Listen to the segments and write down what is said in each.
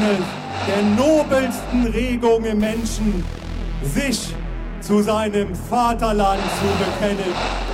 eine der nobelsten Regungen im Menschen, sich zu seinem Vaterland zu bekennen.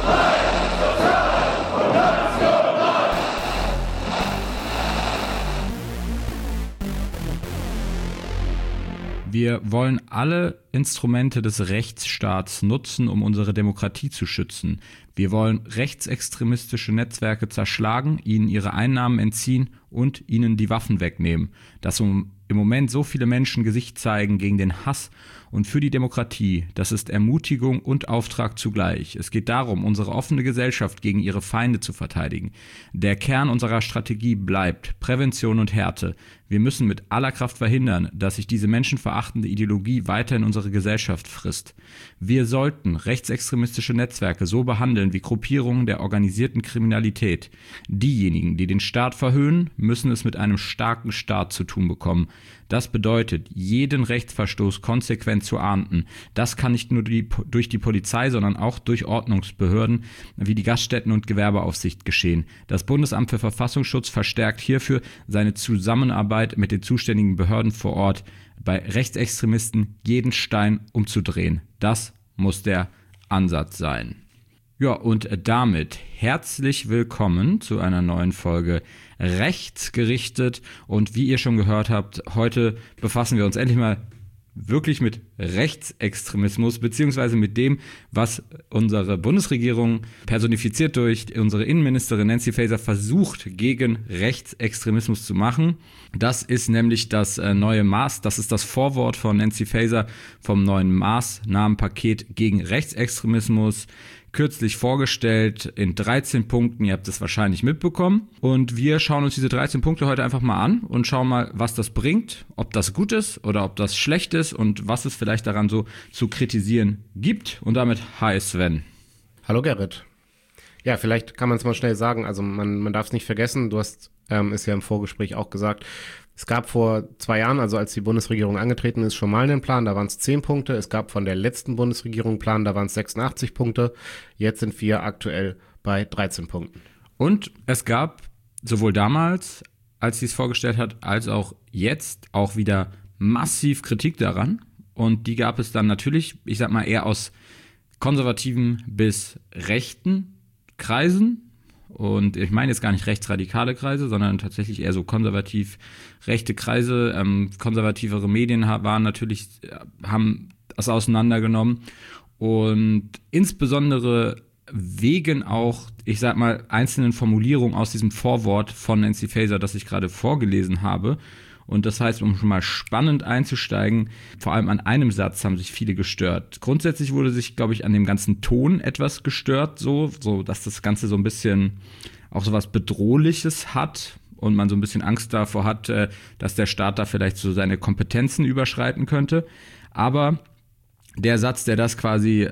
Wir wollen alle Instrumente des Rechtsstaats nutzen, um unsere Demokratie zu schützen. Wir wollen rechtsextremistische Netzwerke zerschlagen, ihnen ihre Einnahmen entziehen und ihnen die Waffen wegnehmen. Dass im Moment so viele Menschen Gesicht zeigen gegen den Hass und für die Demokratie, das ist Ermutigung und Auftrag zugleich. Es geht darum, unsere offene Gesellschaft gegen ihre Feinde zu verteidigen. Der Kern unserer Strategie bleibt Prävention und Härte. Wir müssen mit aller Kraft verhindern, dass sich diese menschenverachtende Ideologie weiter in unsere Gesellschaft frisst. Wir sollten rechtsextremistische Netzwerke so behandeln wie Gruppierungen der organisierten Kriminalität. Diejenigen, die den Staat verhöhnen, müssen es mit einem starken Staat zu tun bekommen. Das bedeutet, jeden Rechtsverstoß konsequent zu ahnden. Das kann nicht nur durch die Polizei, sondern auch durch Ordnungsbehörden wie die Gaststätten- und Gewerbeaufsicht geschehen. Das Bundesamt für Verfassungsschutz verstärkt hierfür seine Zusammenarbeit mit den zuständigen Behörden vor Ort, bei Rechtsextremisten jeden Stein umzudrehen. Das muss der Ansatz sein. Ja, und damit herzlich willkommen zu einer neuen Folge Rechtsgerichtet. Und wie ihr schon gehört habt, heute befassen wir uns endlich mal wirklich mit Rechtsextremismus, beziehungsweise mit dem, was unsere Bundesregierung, personifiziert durch unsere Innenministerin Nancy Faeser, versucht, gegen Rechtsextremismus zu machen. Das ist nämlich das neue das ist das Vorwort von Nancy Faeser vom neuen Maßnahmenpaket gegen Rechtsextremismus, kürzlich vorgestellt in 13 Punkten. Ihr habt es wahrscheinlich mitbekommen. Und wir schauen uns diese 13 Punkte heute einfach mal an und schauen mal, was das bringt, ob das gut ist oder ob das schlecht ist und was es vielleicht daran so zu kritisieren gibt. Und damit hi Sven. Hallo Gerrit. Ja, vielleicht kann man es mal schnell sagen. Also man darf es nicht vergessen, du hast es ja im Vorgespräch auch gesagt, es gab vor 2 Jahren, also als die Bundesregierung angetreten ist, schon mal einen Plan, da waren es 10 Punkte. Es gab von der letzten Bundesregierung einen Plan, da waren es 86 Punkte. Jetzt sind wir aktuell bei 13 Punkten. Und es gab sowohl damals, als sie es vorgestellt hat, als auch jetzt auch wieder massiv Kritik daran. Und die gab es dann natürlich, ich sag mal, eher aus konservativen bis rechten Kreisen. Und ich meine jetzt gar nicht rechtsradikale Kreise, sondern tatsächlich eher so konservativ rechte Kreise. Konservativere Medien haben das auseinandergenommen. Und insbesondere wegen auch, ich sag mal, einzelnen Formulierungen aus diesem Vorwort von Nancy Faeser, das ich gerade vorgelesen habe. Und das heißt, um schon mal spannend einzusteigen, vor allem an einem Satz haben sich viele gestört. Grundsätzlich wurde sich, glaube ich, an dem ganzen Ton etwas gestört, so dass das Ganze so ein bisschen auch so was Bedrohliches hat und man so ein bisschen Angst davor hat, dass der Staat da vielleicht so seine Kompetenzen überschreiten könnte. Aber der Satz, der das quasi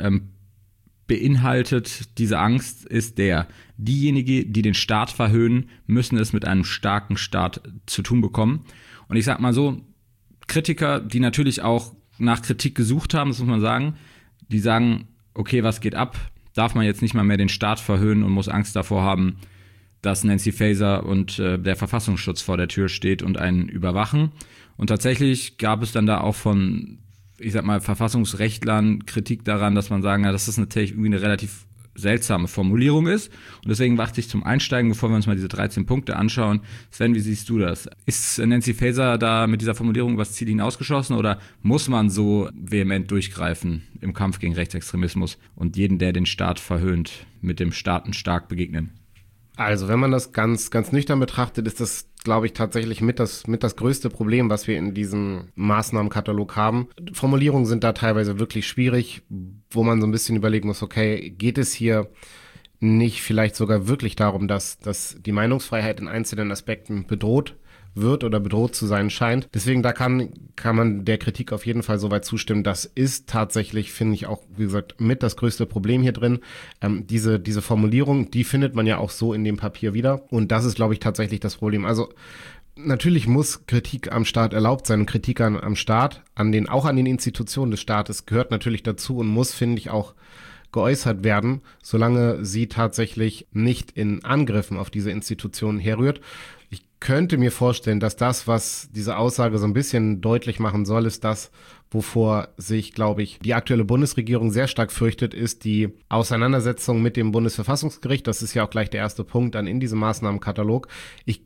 beinhaltet, diese Angst, ist diejenigen, die den Staat verhöhnen, müssen es mit einem starken Staat zu tun bekommen. Und ich sag mal so, Kritiker, die natürlich auch nach Kritik gesucht haben, das muss man sagen, die sagen, okay, was geht ab? Darf man jetzt nicht mal mehr den Staat verhöhnen und muss Angst davor haben, dass Nancy Faeser und der Verfassungsschutz vor der Tür steht und einen überwachen. Und tatsächlich gab es dann da auch von, ich sag mal, Verfassungsrechtlern Kritik daran, dass man sagen, ja, dass das natürlich irgendwie eine relativ seltsame Formulierung ist. Und deswegen dachte ich zum Einsteigen, bevor wir uns mal diese 13 Punkte anschauen, Sven, wie siehst du das? Ist Nancy Faeser da mit dieser Formulierung übers Ziel hinausgeschossen oder muss man so vehement durchgreifen im Kampf gegen Rechtsextremismus und jeden, der den Staat verhöhnt, mit dem Staaten stark begegnen? Also wenn man das ganz, ganz nüchtern betrachtet, ist das, glaube ich, tatsächlich mit das größte Problem, was wir in diesem Maßnahmenkatalog haben. Formulierungen sind da teilweise wirklich schwierig, wo man so ein bisschen überlegen muss, okay, geht es hier nicht vielleicht sogar wirklich darum, dass die Meinungsfreiheit in einzelnen Aspekten bedroht wird oder bedroht zu sein scheint. Deswegen, da kann man der Kritik auf jeden Fall soweit zustimmen. Das ist tatsächlich, finde ich auch, wie gesagt, mit das größte Problem hier drin. Diese Formulierung, die findet man ja auch so in dem Papier wieder. Und das ist, glaube ich, tatsächlich das Problem. Also natürlich muss Kritik am Staat erlaubt sein und Kritik am Staat, auch an den Institutionen des Staates gehört natürlich dazu und muss, finde ich, auch geäußert werden, solange sie tatsächlich nicht in Angriffen auf diese Institutionen herrührt. Ich könnte mir vorstellen, dass das, was diese Aussage so ein bisschen deutlich machen soll, ist das, wovor sich, glaube ich, die aktuelle Bundesregierung sehr stark fürchtet, ist die Auseinandersetzung mit dem Bundesverfassungsgericht. Das ist ja auch gleich der erste Punkt dann in diesem Maßnahmenkatalog. Ich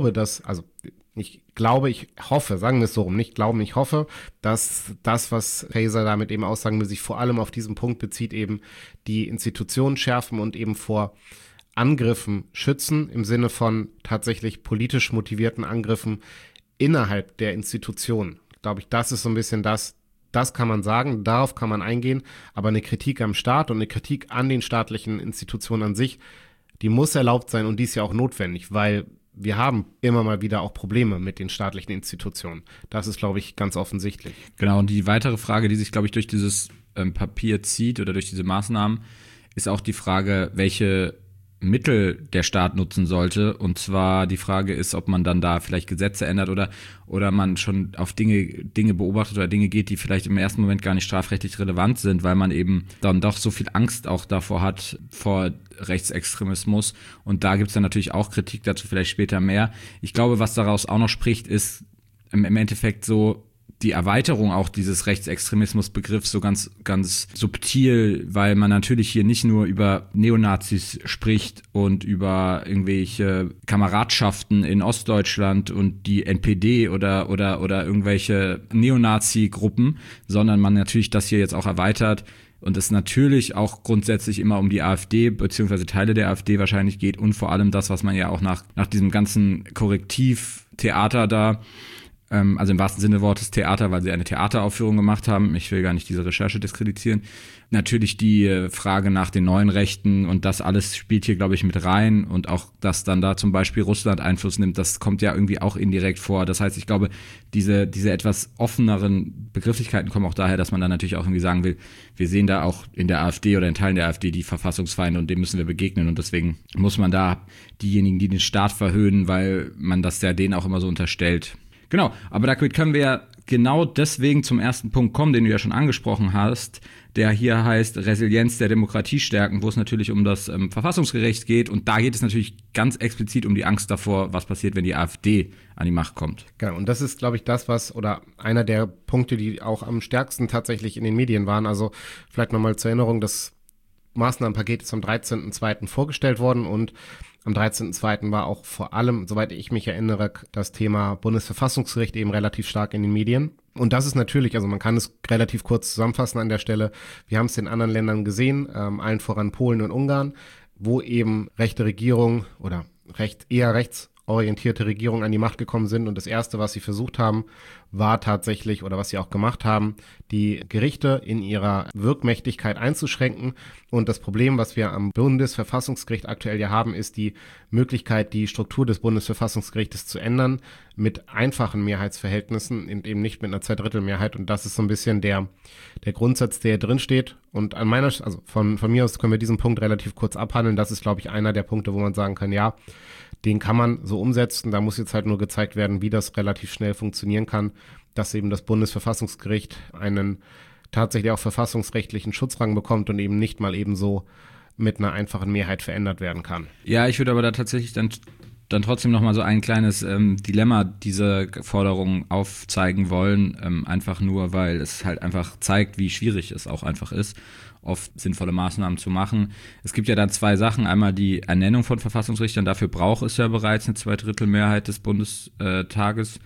hoffe, sagen wir es so rum, nicht glauben, ich hoffe, dass das, was Faeser damit eben aussagen will, sich vor allem auf diesen Punkt bezieht, eben die Institutionen schärfen und eben vor Angriffen schützen, im Sinne von tatsächlich politisch motivierten Angriffen innerhalb der Institutionen. Glaube ich, das ist so ein bisschen das kann man sagen, darauf kann man eingehen, aber eine Kritik am Staat und eine Kritik an den staatlichen Institutionen an sich, die muss erlaubt sein und die ist ja auch notwendig, weil wir haben immer mal wieder auch Probleme mit den staatlichen Institutionen. Das ist, glaube ich, ganz offensichtlich. Genau, und die weitere Frage, die sich, glaube ich, durch dieses Papier zieht oder durch diese Maßnahmen, ist auch die Frage, welche Mittel der Staat nutzen sollte. Und zwar die Frage ist, ob man dann da vielleicht Gesetze ändert oder man schon auf Dinge beobachtet oder Dinge geht, die vielleicht im ersten Moment gar nicht strafrechtlich relevant sind, weil man eben dann doch so viel Angst auch davor hat, vor Rechtsextremismus. Und da gibt's dann natürlich auch Kritik dazu, vielleicht später mehr. Ich glaube, was daraus auch noch spricht, ist im Endeffekt so die Erweiterung auch dieses Rechtsextremismusbegriffs so ganz, ganz subtil, weil man natürlich hier nicht nur über Neonazis spricht und über irgendwelche Kameradschaften in Ostdeutschland und die NPD oder irgendwelche Neonazi-Gruppen, sondern man natürlich das hier jetzt auch erweitert und es natürlich auch grundsätzlich immer um die AfD beziehungsweise Teile der AfD wahrscheinlich geht und vor allem das, was man ja auch nach diesem ganzen Korrektivtheater da, also im wahrsten Sinne des Wortes Theater, weil sie eine Theateraufführung gemacht haben. Ich will gar nicht diese Recherche diskreditieren. Natürlich die Frage nach den neuen Rechten und das alles spielt hier, glaube ich, mit rein und auch, dass dann da zum Beispiel Russland Einfluss nimmt, das kommt ja irgendwie auch indirekt vor. Das heißt, ich glaube, diese etwas offeneren Begrifflichkeiten kommen auch daher, dass man dann natürlich auch irgendwie sagen will, wir sehen da auch in der AfD oder in Teilen der AfD die Verfassungsfeinde und dem müssen wir begegnen und deswegen muss man da diejenigen, die den Staat verhöhnen, weil man das ja denen auch immer so unterstellt. Genau, aber damit können wir ja genau deswegen zum ersten Punkt kommen, den du ja schon angesprochen hast, der hier heißt Resilienz der Demokratie stärken, wo es natürlich um das Verfassungsgericht geht und da geht es natürlich ganz explizit um die Angst davor, was passiert, wenn die AfD an die Macht kommt. Genau, und das ist, glaube ich, oder einer der Punkte, die auch am stärksten tatsächlich in den Medien waren. Also vielleicht nochmal zur Erinnerung, das Maßnahmenpaket ist am 13.02. vorgestellt worden und am 13.02. war auch vor allem, soweit ich mich erinnere, das Thema Bundesverfassungsgericht eben relativ stark in den Medien. Und das ist natürlich, also man kann es relativ kurz zusammenfassen an der Stelle. Wir haben es in anderen Ländern gesehen, allen voran Polen und Ungarn, wo eben rechte Regierungen oder eher rechtsorientierte Regierungen an die Macht gekommen sind. Und das Erste, was sie versucht haben, war tatsächlich, oder was sie auch gemacht haben, die Gerichte in ihrer Wirkmächtigkeit einzuschränken. Und das Problem, was wir am Bundesverfassungsgericht aktuell ja haben, ist die Möglichkeit, die Struktur des Bundesverfassungsgerichtes zu ändern mit einfachen Mehrheitsverhältnissen und eben nicht mit einer Zweidrittelmehrheit. Und das ist so ein bisschen der Grundsatz, der drin steht. Und von mir aus können wir diesen Punkt relativ kurz abhandeln. Das ist, glaube ich, einer der Punkte, wo man sagen kann, ja, den kann man so umsetzen. Da muss jetzt halt nur gezeigt werden, wie das relativ schnell funktionieren kann, dass eben das Bundesverfassungsgericht einen tatsächlich auch verfassungsrechtlichen Schutzrang bekommt und eben nicht mal eben so mit einer einfachen Mehrheit verändert werden kann. Ja, ich würde aber da tatsächlich dann trotzdem noch mal so ein kleines Dilemma dieser Forderung aufzeigen wollen, einfach nur, weil es halt einfach zeigt, wie schwierig es auch einfach ist, oft sinnvolle Maßnahmen zu machen. Es gibt ja dann zwei Sachen. Einmal die Ernennung von Verfassungsrichtern. Dafür braucht es ja bereits eine Zweidrittelmehrheit des Bundestages.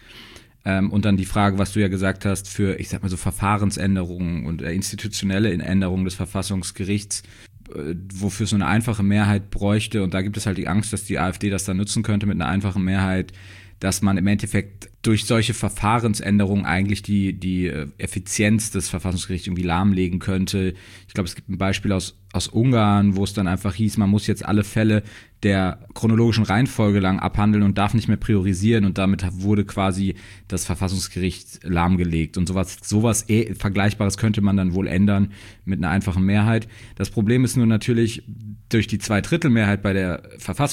Und dann die Frage, was du ja gesagt hast, für, ich sag mal so, Verfahrensänderungen und institutionelle Änderungen des Verfassungsgerichts, wofür es so eine einfache Mehrheit bräuchte. Und da gibt es halt die Angst, dass die AfD das dann nutzen könnte mit einer einfachen Mehrheit, dass man im Endeffekt durch solche Verfahrensänderungen eigentlich die Effizienz des Verfassungsgerichts irgendwie lahmlegen könnte. Ich glaube, es gibt ein Beispiel aus Ungarn, wo es dann einfach hieß, man muss jetzt alle Fälle der chronologischen Reihenfolge lang abhandeln und darf nicht mehr priorisieren und damit wurde quasi das Verfassungsgericht lahmgelegt und sowas Vergleichbares könnte man dann wohl ändern mit einer einfachen Mehrheit. Das Problem ist nur natürlich, durch die Zweidrittelmehrheit bei der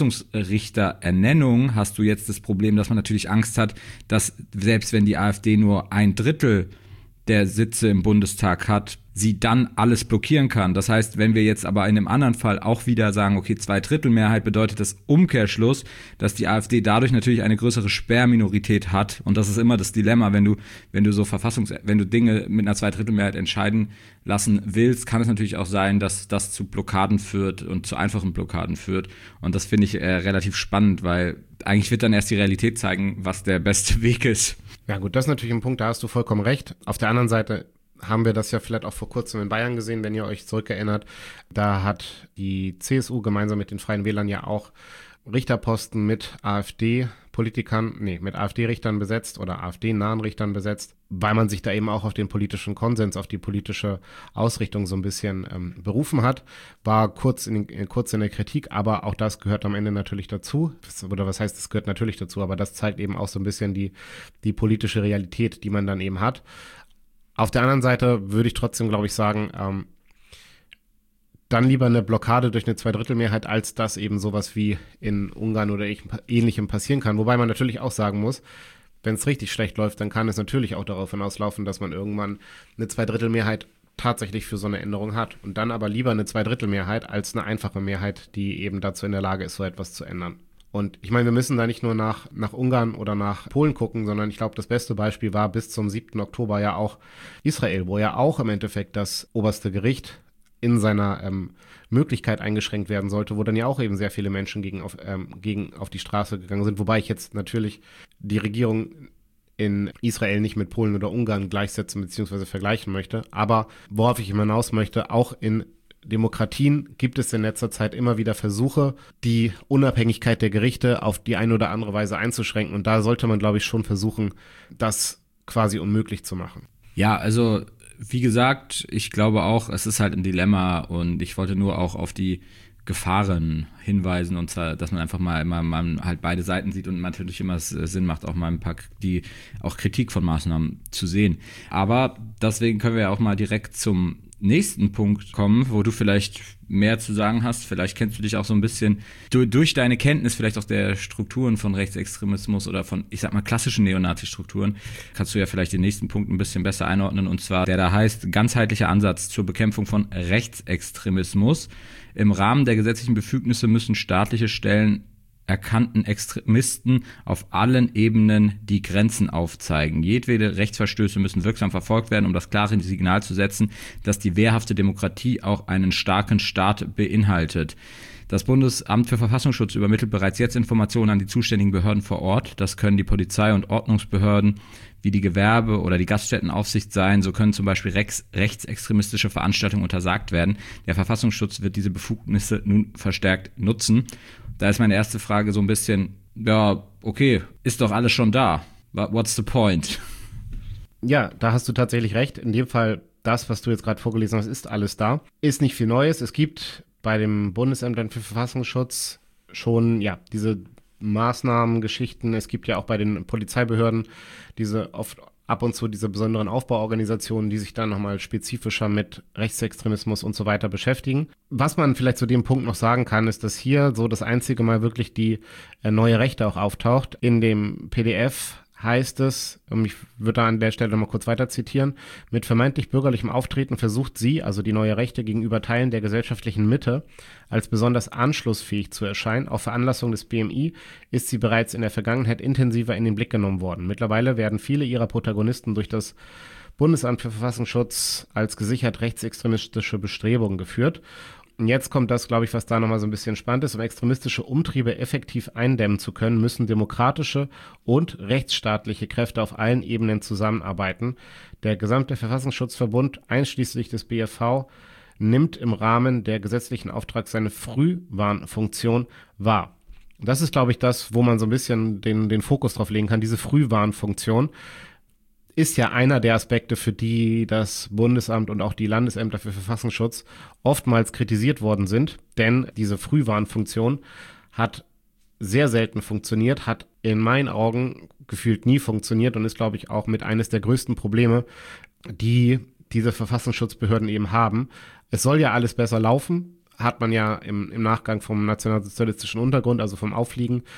Verfassungsrichterernennung hast du jetzt das Problem, dass man natürlich Angst hat, dass selbst wenn die AfD nur ein Drittel der Sitze im Bundestag hat, sie dann alles blockieren kann. Das heißt, wenn wir jetzt aber in einem anderen Fall auch wieder sagen, okay, 2/3 bedeutet das Umkehrschluss, dass die AfD dadurch natürlich eine größere Sperrminorität hat. Und das ist immer das Dilemma, wenn du wenn du Dinge mit einer 2/3 entscheiden lassen willst, kann es natürlich auch sein, dass das zu Blockaden führt und zu einfachen Blockaden führt. Und das finde ich relativ spannend, weil eigentlich wird dann erst die Realität zeigen, was der beste Weg ist. Ja gut, das ist natürlich ein Punkt, da hast du vollkommen recht. Auf der anderen Seite haben wir das ja vielleicht auch vor kurzem in Bayern gesehen, wenn ihr euch zurückerinnert. Da hat die CSU gemeinsam mit den Freien Wählern ja auch Richterposten mit mit AfD-Richtern besetzt oder AfD-nahen Richtern besetzt, weil man sich da eben auch auf den politischen Konsens, auf die politische Ausrichtung so ein bisschen berufen hat. War kurz in der Kritik, aber auch das gehört am Ende natürlich dazu. Oder was heißt, es gehört natürlich dazu, aber das zeigt eben auch so ein bisschen die politische Realität, die man dann eben hat. Auf der anderen Seite würde ich trotzdem, glaube ich, sagen, dann lieber eine Blockade durch eine 2/3 als dass eben sowas wie in Ungarn oder Ähnlichem passieren kann. Wobei man natürlich auch sagen muss, wenn es richtig schlecht läuft, dann kann es natürlich auch darauf hinauslaufen, dass man irgendwann eine 2/3 tatsächlich für so eine Änderung hat. Und dann aber lieber eine 2/3 als eine einfache Mehrheit, die eben dazu in der Lage ist, so etwas zu ändern. Und ich meine, wir müssen da nicht nur nach Ungarn oder nach Polen gucken, sondern ich glaube, das beste Beispiel war bis zum 7. Oktober ja auch Israel, wo ja auch im Endeffekt das oberste Gericht in seiner Möglichkeit eingeschränkt werden sollte, wo dann ja auch eben sehr viele Menschen gegen auf die Straße gegangen sind, wobei ich jetzt natürlich die Regierung in Israel nicht mit Polen oder Ungarn gleichsetzen bzw. vergleichen möchte, aber worauf ich hinaus möchte, auch in Demokratien gibt es in letzter Zeit immer wieder Versuche, die Unabhängigkeit der Gerichte auf die eine oder andere Weise einzuschränken, und da sollte man, glaube ich, schon versuchen, das quasi unmöglich zu machen. Ja, also wie gesagt, ich glaube auch, es ist halt ein Dilemma, und ich wollte nur auch auf die Gefahren hinweisen, und zwar, dass man einfach mal man halt beide Seiten sieht und natürlich immer es Sinn macht, auch mal ein paar auch Kritik von Maßnahmen zu sehen. Aber deswegen können wir ja auch mal direkt zum nächsten Punkt kommen, wo du vielleicht mehr zu sagen hast. Vielleicht kennst du dich auch so ein bisschen durch deine Kenntnis vielleicht auch der Strukturen von Rechtsextremismus oder von, ich sag mal, klassischen Neonazi-Strukturen, kannst du ja vielleicht den nächsten Punkt ein bisschen besser einordnen, und zwar der da heißt ganzheitlicher Ansatz zur Bekämpfung von Rechtsextremismus. Im Rahmen der gesetzlichen Befugnisse müssen staatliche Stellen erkannten Extremisten auf allen Ebenen die Grenzen aufzeigen. Jedwede Rechtsverstöße müssen wirksam verfolgt werden, um das klare Signal zu setzen, dass die wehrhafte Demokratie auch einen starken Staat beinhaltet. Das Bundesamt für Verfassungsschutz übermittelt bereits jetzt Informationen an die zuständigen Behörden vor Ort. Das können die Polizei- und Ordnungsbehörden wie die Gewerbe- oder die Gaststättenaufsicht sein. So können zum Beispiel rechtsextremistische Veranstaltungen untersagt werden. Der Verfassungsschutz wird diese Befugnisse nun verstärkt nutzen. Da ist meine erste Frage so ein bisschen, ja, okay, ist doch alles schon da. What's the point? Ja, da hast du tatsächlich recht. In dem Fall, das, was du jetzt gerade vorgelesen hast, ist alles da. Ist nicht viel Neues. Es gibt bei dem Bundesamt für Verfassungsschutz schon, ja, diese Maßnahmen, Geschichten. Es gibt ja auch bei den Polizeibehörden diese oft ab und zu diese besonderen Aufbauorganisationen, die sich dann nochmal spezifischer mit Rechtsextremismus und so weiter beschäftigen. Was man vielleicht zu dem Punkt noch sagen kann, ist, dass hier so das einzige Mal wirklich die neue Rechte auch auftaucht. In dem PDF heißt es, ich würde da an der Stelle mal kurz weiter zitieren, mit vermeintlich bürgerlichem Auftreten versucht sie, also die neue Rechte, gegenüber Teilen der gesellschaftlichen Mitte als besonders anschlussfähig zu erscheinen. Auf Veranlassung des BMI ist sie bereits in der Vergangenheit intensiver in den Blick genommen worden. Mittlerweile werden viele ihrer Protagonisten durch das Bundesamt für Verfassungsschutz als gesichert rechtsextremistische Bestrebungen geführt. Und jetzt kommt das, glaube ich, was da nochmal so ein bisschen spannend ist. Um extremistische Umtriebe effektiv eindämmen zu können, müssen demokratische und rechtsstaatliche Kräfte auf allen Ebenen zusammenarbeiten. Der gesamte Verfassungsschutzverbund, einschließlich des BFV, nimmt im Rahmen der gesetzlichen Auftrags seine Frühwarnfunktion wahr. Das ist, glaube ich, das, wo man so ein bisschen den Fokus drauf legen kann, diese Frühwarnfunktion. Ist ja einer der Aspekte, für die das Bundesamt und auch die Landesämter für Verfassungsschutz oftmals kritisiert worden sind. Denn diese Frühwarnfunktion hat sehr selten funktioniert, hat in meinen Augen gefühlt nie funktioniert und ist, glaube ich, auch mit eines der größten Probleme, die diese Verfassungsschutzbehörden eben haben. Es soll ja alles besser laufen, hat man ja im Nachgang vom nationalsozialistischen Untergrund, also vom Auffliegen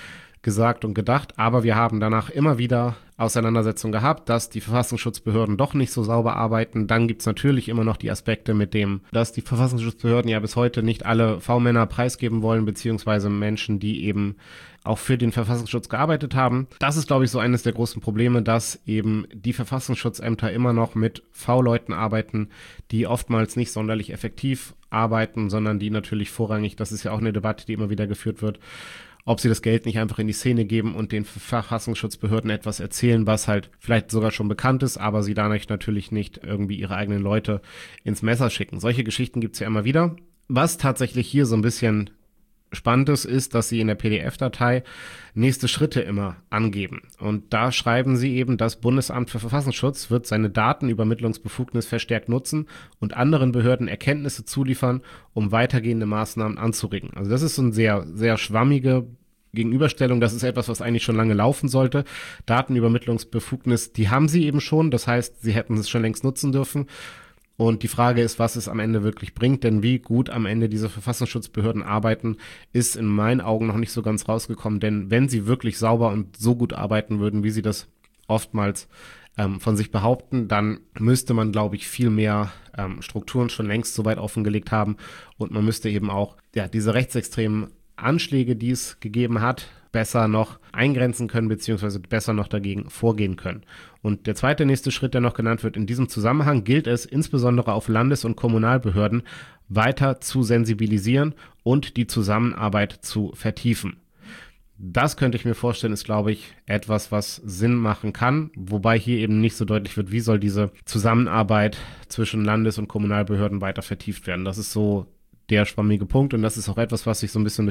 gesagt und gedacht, aber wir haben danach immer wieder Auseinandersetzungen gehabt, dass die Verfassungsschutzbehörden doch nicht so sauber arbeiten. Dann gibt's natürlich immer noch die Aspekte mit dem, dass die Verfassungsschutzbehörden ja bis heute nicht alle V-Männer preisgeben wollen, beziehungsweise Menschen, die eben auch für den Verfassungsschutz gearbeitet haben. Das ist, glaube ich, so eines der großen Probleme, dass eben die Verfassungsschutzämter immer noch mit V-Leuten arbeiten, die oftmals nicht sonderlich effektiv arbeiten, sondern die natürlich vorrangig, das ist ja auch eine Debatte, die immer wieder geführt wird, ob sie das Geld nicht einfach in die Szene geben und den Verfassungsschutzbehörden etwas erzählen, was halt vielleicht sogar schon bekannt ist, aber sie dadurch natürlich nicht irgendwie ihre eigenen Leute ins Messer schicken. Solche Geschichten gibt's ja immer wieder. Was tatsächlich hier so ein bisschen Spannendes ist, dass sie in der PDF-Datei nächste Schritte immer angeben. Und da schreiben sie eben, das Bundesamt für Verfassungsschutz wird seine Datenübermittlungsbefugnis verstärkt nutzen und anderen Behörden Erkenntnisse zuliefern, um weitergehende Maßnahmen anzuregen. Also das ist so eine sehr, sehr schwammige Gegenüberstellung. Das ist etwas, was eigentlich schon lange laufen sollte. Datenübermittlungsbefugnis, die haben sie eben schon. Das heißt, sie hätten es schon längst nutzen dürfen. Und die Frage ist, was es am Ende wirklich bringt, denn wie gut am Ende diese Verfassungsschutzbehörden arbeiten, ist in meinen Augen noch nicht so ganz rausgekommen, denn wenn sie wirklich sauber und so gut arbeiten würden, wie sie das oftmals von sich behaupten, dann müsste man, glaube ich, viel mehr Strukturen schon längst so weit offengelegt haben und man müsste eben auch diese rechtsextremen Anschläge, die es gegeben hat, besser noch eingrenzen können, beziehungsweise besser noch dagegen vorgehen können. Und der nächste Schritt, der noch genannt wird, in diesem Zusammenhang gilt es, insbesondere auf Landes- und Kommunalbehörden weiter zu sensibilisieren und die Zusammenarbeit zu vertiefen. Das könnte ich mir vorstellen, ist, glaube ich, etwas, was Sinn machen kann, wobei hier eben nicht so deutlich wird, wie soll diese Zusammenarbeit zwischen Landes- und Kommunalbehörden weiter vertieft werden. Das ist so der schwammige Punkt und das ist auch etwas, was sich so ein bisschen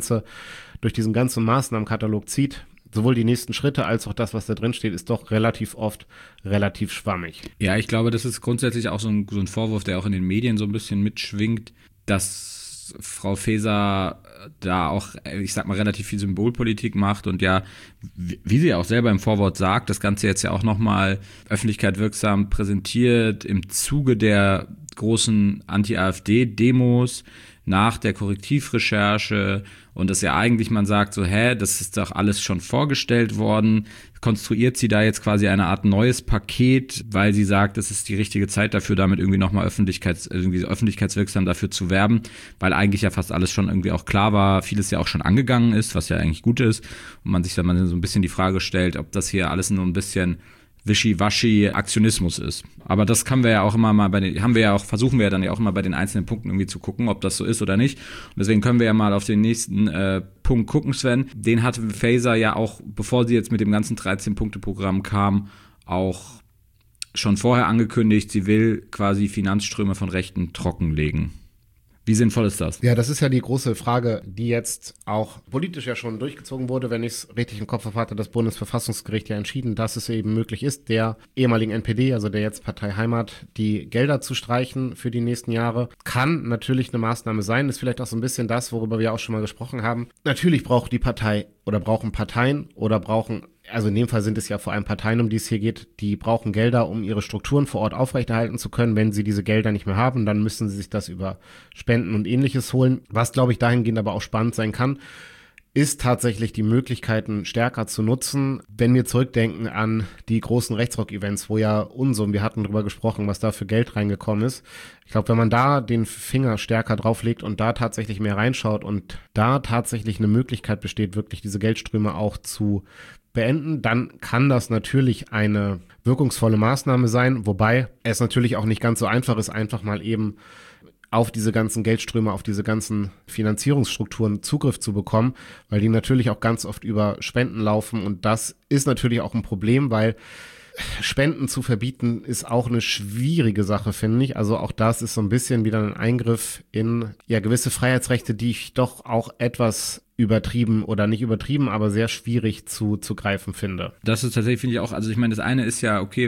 durch diesen ganzen Maßnahmenkatalog zieht. Sowohl die nächsten Schritte als auch das, was da drin steht, ist doch relativ oft relativ schwammig. Ja, ich glaube, das ist grundsätzlich auch so ein Vorwurf, der auch in den Medien so ein bisschen mitschwingt, dass Frau Faeser da auch, ich sag mal, relativ viel Symbolpolitik macht und ja, wie sie ja auch selber im Vorwort sagt, das Ganze jetzt ja auch nochmal öffentlichkeitswirksam präsentiert im Zuge der großen Anti-AfD-Demos nach der Korrektivrecherche und dass ja eigentlich man sagt so, das ist doch alles schon vorgestellt worden, konstruiert sie da jetzt quasi eine Art neues Paket, weil sie sagt, es ist die richtige Zeit dafür, damit irgendwie nochmal öffentlichkeitswirksam dafür zu werben, weil eigentlich ja fast alles schon irgendwie auch klar war, vieles ja auch schon angegangen ist, was ja eigentlich gut ist und man sich dann mal so ein bisschen die Frage stellt, ob das hier alles nur ein bisschen wischiwaschi Aktionismus ist. Aber das kann wir ja auch immer mal versuchen wir ja dann ja auch immer bei den einzelnen Punkten irgendwie zu gucken, ob das so ist oder nicht. Und deswegen können wir ja mal auf den nächsten Punkt gucken, Sven. Den hatte Faeser ja auch, bevor sie jetzt mit dem ganzen 13-Punkte-Programm kam, auch schon vorher angekündigt, sie will quasi Finanzströme von Rechten trockenlegen. Wie sinnvoll ist das? Ja, das ist ja die große Frage, die jetzt auch politisch ja schon durchgezogen wurde. Wenn ich es richtig im Kopf habe, hatte das Bundesverfassungsgericht ja entschieden, dass es eben möglich ist, der ehemaligen NPD, also der jetzt Partei Heimat, die Gelder zu streichen für die nächsten Jahre. Kann natürlich eine Maßnahme sein. Ist vielleicht auch so ein bisschen das, worüber wir auch schon mal gesprochen haben. Natürlich braucht die Partei oder brauchen Parteien oder also in dem Fall sind es ja vor allem Parteien, um die es hier geht, die brauchen Gelder, um ihre Strukturen vor Ort aufrechterhalten zu können. Wenn sie diese Gelder nicht mehr haben, dann müssen sie sich das über Spenden und Ähnliches holen. Was, glaube ich, dahingehend aber auch spannend sein kann, ist tatsächlich die Möglichkeiten stärker zu nutzen. Wenn wir zurückdenken an die großen Rechtsrock-Events, wo ja Unsummen, wir hatten drüber gesprochen, was da für Geld reingekommen ist. Ich glaube, wenn man da den Finger stärker drauflegt und da tatsächlich mehr reinschaut und da tatsächlich eine Möglichkeit besteht, wirklich diese Geldströme auch zu beenden, dann kann das natürlich eine wirkungsvolle Maßnahme sein, wobei es natürlich auch nicht ganz so einfach ist, einfach mal eben auf diese ganzen Geldströme, auf diese ganzen Finanzierungsstrukturen Zugriff zu bekommen, weil die natürlich auch ganz oft über Spenden laufen und das ist natürlich auch ein Problem, weil Spenden zu verbieten ist auch eine schwierige Sache, finde ich. Also auch das ist so ein bisschen wieder ein Eingriff in gewisse Freiheitsrechte, die ich doch auch etwas übertrieben oder nicht übertrieben, aber sehr schwierig zu greifen finde. Das ist tatsächlich, finde ich auch, also ich meine, das eine ist ja, okay,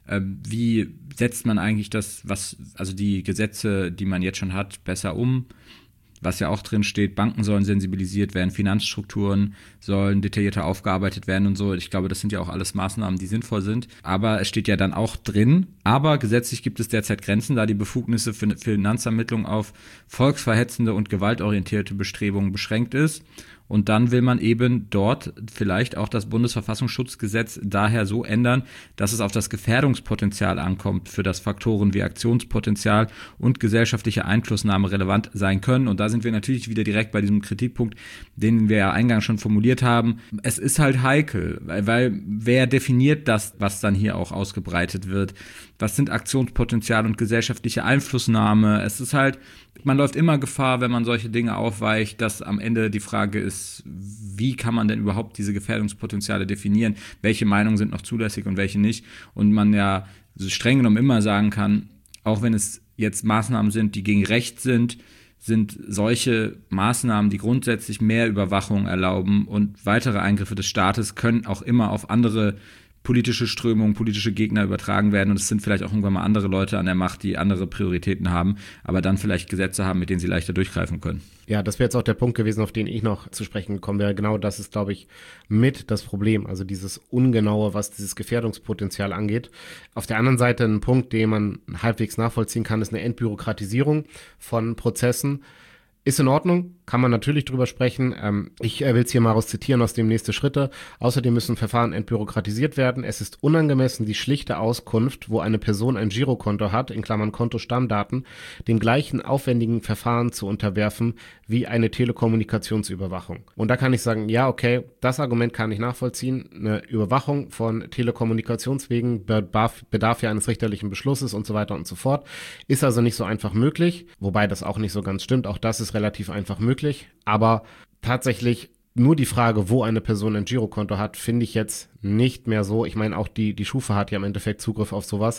wie setzt man eigentlich also die Gesetze, die man jetzt schon hat, besser um? Was ja auch drin steht, Banken sollen sensibilisiert werden, Finanzstrukturen sollen detaillierter aufgearbeitet werden und so. Ich glaube, das sind ja auch alles Maßnahmen, die sinnvoll sind. Aber es steht ja dann auch drin, aber gesetzlich gibt es derzeit Grenzen, da die Befugnisse für Finanzermittlung auf volksverhetzende und gewaltorientierte Bestrebungen beschränkt ist. Und dann will man eben dort vielleicht auch das Bundesverfassungsschutzgesetz daher so ändern, dass es auf das Gefährdungspotenzial ankommt, für das Faktoren wie Aktionspotenzial und gesellschaftliche Einflussnahme relevant sein können. Und da sind wir natürlich wieder direkt bei diesem Kritikpunkt, den wir ja eingangs schon formuliert haben. Es ist halt heikel, weil wer definiert das, was dann hier auch ausgebreitet wird? Was sind Aktionspotenzial und gesellschaftliche Einflussnahme? Es ist halt, man läuft immer Gefahr, wenn man solche Dinge aufweicht, dass am Ende die Frage ist, wie kann man denn überhaupt diese Gefährdungspotenziale definieren? Welche Meinungen sind noch zulässig und welche nicht? Und man ja streng genommen immer sagen kann, auch wenn es jetzt Maßnahmen sind, die gegen Recht sind solche Maßnahmen, die grundsätzlich mehr Überwachung erlauben und weitere Eingriffe des Staates können auch immer auf andere politische Strömungen, politische Gegner übertragen werden und es sind vielleicht auch irgendwann mal andere Leute an der Macht, die andere Prioritäten haben, aber dann vielleicht Gesetze haben, mit denen sie leichter durchgreifen können. Ja, das wäre jetzt auch der Punkt gewesen, auf den ich noch zu sprechen gekommen wäre. Genau das ist, glaube ich, mit das Problem, also dieses Ungenaue, was dieses Gefährdungspotenzial angeht. Auf der anderen Seite ein Punkt, den man halbwegs nachvollziehen kann, ist eine Entbürokratisierung von Prozessen. Ist in Ordnung, kann man natürlich drüber sprechen. Ich will es hier mal zitieren aus dem Nächste Schritte. Außerdem müssen Verfahren entbürokratisiert werden. Es ist unangemessen, die schlichte Auskunft, wo eine Person ein Girokonto hat, in Klammern Kontostammdaten, dem gleichen aufwendigen Verfahren zu unterwerfen wie eine Telekommunikationsüberwachung. Und da kann ich sagen, ja, okay, das Argument kann ich nachvollziehen. Eine Überwachung von Telekommunikationswegen bedarf ja eines richterlichen Beschlusses und so weiter und so fort. Ist also nicht so einfach möglich, wobei das auch nicht so ganz stimmt. Auch das ist relativ einfach möglich, aber tatsächlich nur die Frage, wo eine Person ein Girokonto hat, finde ich jetzt nicht mehr so. Ich meine, auch die Schufa hat ja im Endeffekt Zugriff auf sowas.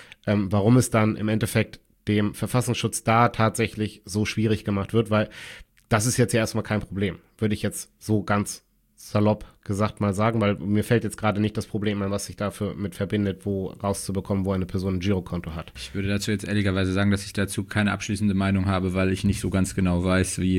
Warum es dann im Endeffekt dem Verfassungsschutz da tatsächlich so schwierig gemacht wird, weil das ist jetzt ja erstmal kein Problem, würde ich jetzt so ganz salopp gesagt mal sagen, weil mir fällt jetzt gerade nicht das Problem ein, was sich dafür mit verbindet, wo rauszubekommen, wo eine Person ein Girokonto hat. Ich würde dazu jetzt ehrlicherweise sagen, dass ich dazu keine abschließende Meinung habe, weil ich nicht so ganz genau weiß, wie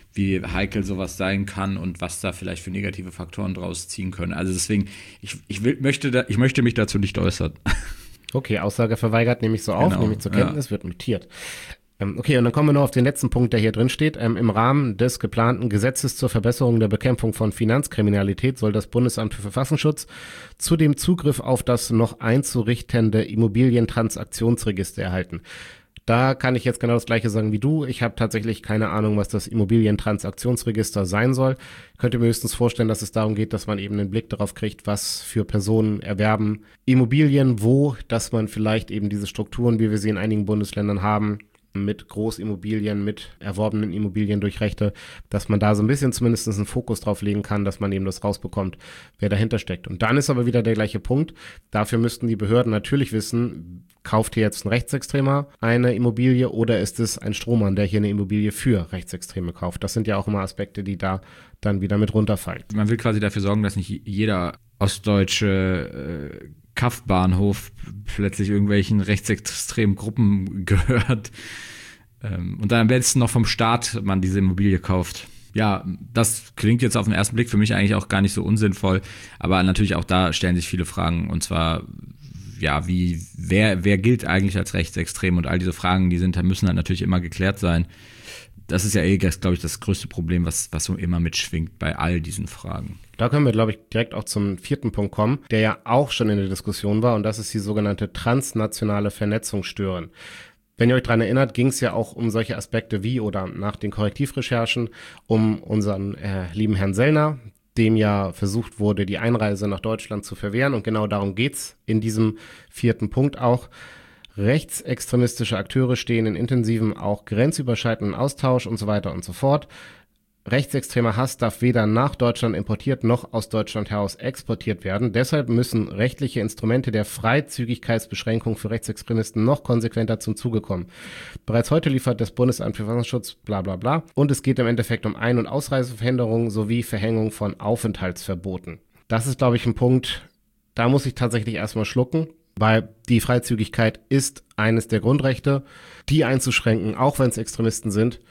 heikel sowas sein kann und was da vielleicht für negative Faktoren draus ziehen können. Also deswegen, ich möchte mich dazu nicht äußern. Okay, Aussage verweigert, nehme ich so auf, genau, nehme ich zur Kenntnis, wird notiert. Okay, und dann kommen wir noch auf den letzten Punkt, der hier drin steht. Im Rahmen des geplanten Gesetzes zur Verbesserung der Bekämpfung von Finanzkriminalität soll das Bundesamt für Verfassungsschutz zudem Zugriff auf das noch einzurichtende Immobilientransaktionsregister erhalten. Da kann ich jetzt genau das Gleiche sagen wie du. Ich habe tatsächlich keine Ahnung, was das Immobilientransaktionsregister sein soll. Ich könnte mir höchstens vorstellen, dass es darum geht, dass man eben einen Blick darauf kriegt, was für Personen erwerben Immobilien, wo, dass man vielleicht eben diese Strukturen, wie wir sie in einigen Bundesländern haben, mit Großimmobilien, mit erworbenen Immobilien durch Rechte, dass man da so ein bisschen zumindest einen Fokus drauf legen kann, dass man eben das rausbekommt, wer dahinter steckt. Und dann ist aber wieder der gleiche Punkt. Dafür müssten die Behörden natürlich wissen, kauft hier jetzt ein Rechtsextremer eine Immobilie oder ist es ein Strohmann, der hier eine Immobilie für Rechtsextreme kauft? Das sind ja auch immer Aspekte, die da dann wieder mit runterfallen. Man will quasi dafür sorgen, dass nicht jeder ostdeutsche Kaff-Bahnhof plötzlich irgendwelchen rechtsextremen Gruppen gehört und dann am besten noch vom Staat man diese Immobilie kauft. Ja, das klingt jetzt auf den ersten Blick für mich eigentlich auch gar nicht so unsinnvoll, aber natürlich auch da stellen sich viele Fragen und zwar ja, wer gilt eigentlich als rechtsextrem und all diese Fragen, müssen halt natürlich immer geklärt sein. Das ist ja glaube ich, das größte Problem, was so immer mitschwingt bei all diesen Fragen. Da können wir, glaube ich, direkt auch zum 4. Punkt kommen, der ja auch schon in der Diskussion war und das ist die sogenannte transnationale Vernetzung stören. Wenn ihr euch daran erinnert, ging es ja auch um solche Aspekte wie oder nach den Korrektivrecherchen um unseren lieben Herrn Sellner, dem ja versucht wurde, die Einreise nach Deutschland zu verwehren und genau darum geht's in diesem 4. Punkt auch. Rechtsextremistische Akteure stehen in intensivem, auch grenzüberschreitenden Austausch und so weiter und so fort. Rechtsextremer Hass darf weder nach Deutschland importiert noch aus Deutschland heraus exportiert werden. Deshalb müssen rechtliche Instrumente der Freizügigkeitsbeschränkung für Rechtsextremisten noch konsequenter zum Zuge kommen. Bereits heute liefert das Bundesamt für Verfassungsschutz bla bla bla und es geht im Endeffekt um Ein- und Ausreiseverhinderung sowie Verhängung von Aufenthaltsverboten. Das ist, glaube ich, ein Punkt, da muss ich tatsächlich erstmal schlucken. Weil die Freizügigkeit ist eines der Grundrechte, die einzuschränken, auch wenn es Extremisten sind,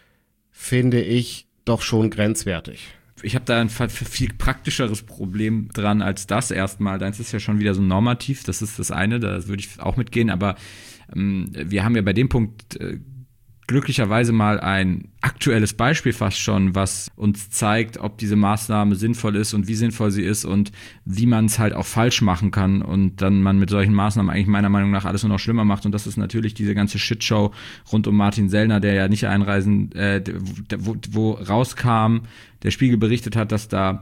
finde ich doch schon grenzwertig. Ich habe da ein viel praktischeres Problem dran als das erstmal. Deins ist ja schon wieder so normativ, das ist das eine, da würde ich auch mitgehen, aber wir haben ja bei dem Punkt glücklicherweise mal ein aktuelles Beispiel fast schon, was uns zeigt, ob diese Maßnahme sinnvoll ist und wie sinnvoll sie ist und wie man es halt auch falsch machen kann und dann man mit solchen Maßnahmen eigentlich meiner Meinung nach alles nur noch schlimmer macht. Und das ist natürlich diese ganze Shitshow rund um Martin Sellner, der ja nicht einreisen, wo rauskam, der Spiegel berichtet hat, dass da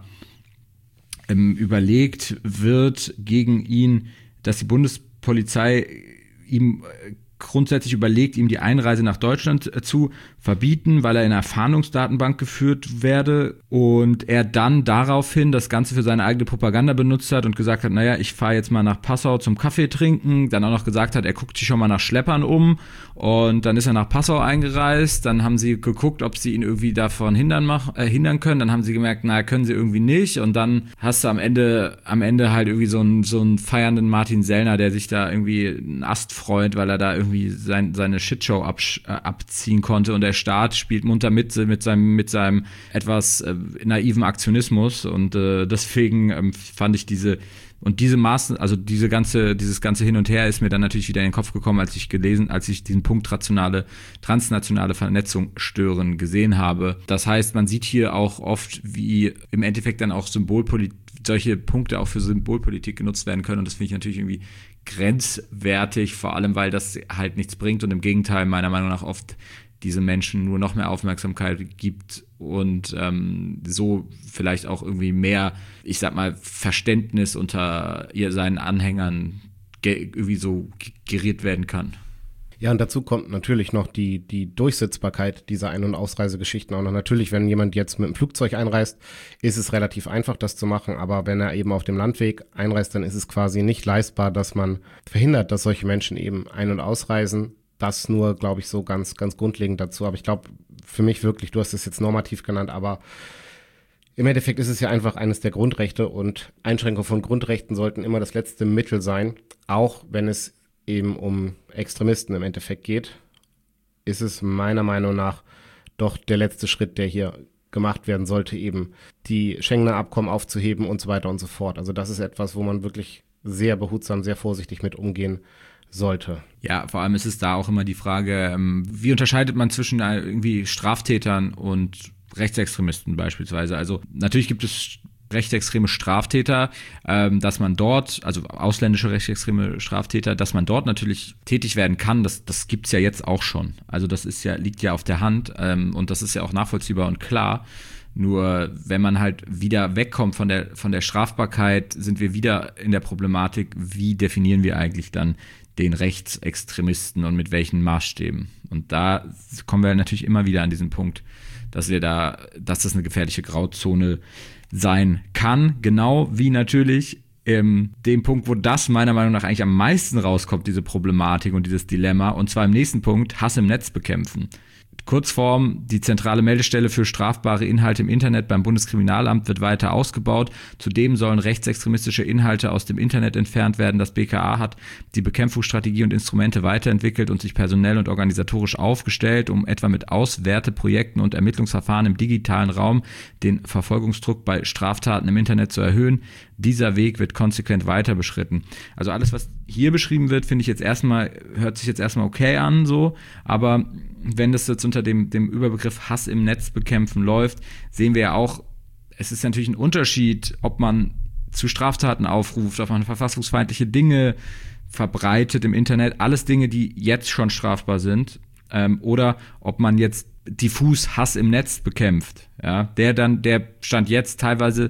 überlegt wird gegen ihn, dass die Bundespolizei ihm grundsätzlich überlegt, ihm die Einreise nach Deutschland zu verbieten, weil er in einer Fahndungsdatenbank geführt werde und er dann daraufhin das Ganze für seine eigene Propaganda benutzt hat und gesagt hat, naja, ich fahre jetzt mal nach Passau zum Kaffee trinken, dann auch noch gesagt hat, er guckt sich schon mal nach Schleppern um und dann ist er nach Passau eingereist, dann haben sie geguckt, ob sie ihn irgendwie davon hindern können, dann haben sie gemerkt, naja, können sie irgendwie nicht und dann hast du am Ende halt irgendwie so einen feiernden Martin Sellner, der sich da irgendwie einen Ast freut, weil er da irgendwie seine Shitshow abziehen konnte und der Staat spielt munter mit seinem etwas naiven Aktionismus und deswegen fand ich diese Maßen, also dieses ganze Hin und Her ist mir dann natürlich wieder in den Kopf gekommen, als ich diesen Punkt transnationale Vernetzung stören gesehen habe. Das heißt, man sieht hier auch oft, wie im Endeffekt dann auch solche Punkte auch für Symbolpolitik genutzt werden können und das finde ich natürlich irgendwie grenzwertig, vor allem, weil das halt nichts bringt und im Gegenteil meiner Meinung nach oft diese Menschen nur noch mehr Aufmerksamkeit gibt und so vielleicht auch irgendwie mehr, ich sag mal, Verständnis unter seinen Anhängern irgendwie so geriert werden kann. Ja, und dazu kommt natürlich noch die Durchsetzbarkeit dieser Ein- und Ausreisegeschichten auch noch. Natürlich, wenn jemand jetzt mit dem Flugzeug einreist, ist es relativ einfach, das zu machen. Aber wenn er eben auf dem Landweg einreist, dann ist es quasi nicht leistbar, dass man verhindert, dass solche Menschen eben ein- und ausreisen. Das nur, glaube ich, so ganz, ganz grundlegend dazu. Aber ich glaube, für mich wirklich, du hast es jetzt normativ genannt, aber im Endeffekt ist es ja einfach eines der Grundrechte und Einschränkungen von Grundrechten sollten immer das letzte Mittel sein, auch wenn es eben um Extremisten im Endeffekt geht, ist es meiner Meinung nach doch der letzte Schritt, der hier gemacht werden sollte, eben die Schengener Abkommen aufzuheben und so weiter und so fort. Also das ist etwas, wo man wirklich sehr behutsam, sehr vorsichtig mit umgehen sollte. Ja, vor allem ist es da auch immer die Frage, wie unterscheidet man zwischen irgendwie Straftätern und Rechtsextremisten beispielsweise? Also natürlich gibt es rechtsextreme Straftäter, dass man dort, also ausländische rechtsextreme Straftäter, dass man dort natürlich tätig werden kann, das gibt's ja jetzt auch schon. Also das liegt ja auf der Hand und das ist ja auch nachvollziehbar und klar. Nur wenn man halt wieder wegkommt von der Strafbarkeit, sind wir wieder in der Problematik, wie definieren wir eigentlich dann den Rechtsextremisten und mit welchen Maßstäben. Und da kommen wir natürlich immer wieder an diesen Punkt, dass das eine gefährliche Grauzone sein kann, genau wie natürlich dem Punkt, wo das meiner Meinung nach eigentlich am meisten rauskommt, diese Problematik und dieses Dilemma, und zwar im nächsten Punkt, Hass im Netz bekämpfen. Kurzform, die zentrale Meldestelle für strafbare Inhalte im Internet beim Bundeskriminalamt wird weiter ausgebaut. Zudem sollen rechtsextremistische Inhalte aus dem Internet entfernt werden. Das BKA hat die Bekämpfungsstrategie und Instrumente weiterentwickelt und sich personell und organisatorisch aufgestellt, um etwa mit Auswerteprojekten und Ermittlungsverfahren im digitalen Raum den Verfolgungsdruck bei Straftaten im Internet zu erhöhen. Dieser Weg wird konsequent weiter beschritten. Also alles, was hier beschrieben wird, hört sich jetzt erstmal okay an, so, aber wenn das jetzt unter dem Überbegriff Hass im Netz bekämpfen läuft, sehen wir ja auch, es ist natürlich ein Unterschied, ob man zu Straftaten aufruft, ob man verfassungsfeindliche Dinge verbreitet im Internet, alles Dinge, die jetzt schon strafbar sind, oder ob man jetzt diffus Hass im Netz bekämpft, ja, der Stand jetzt teilweise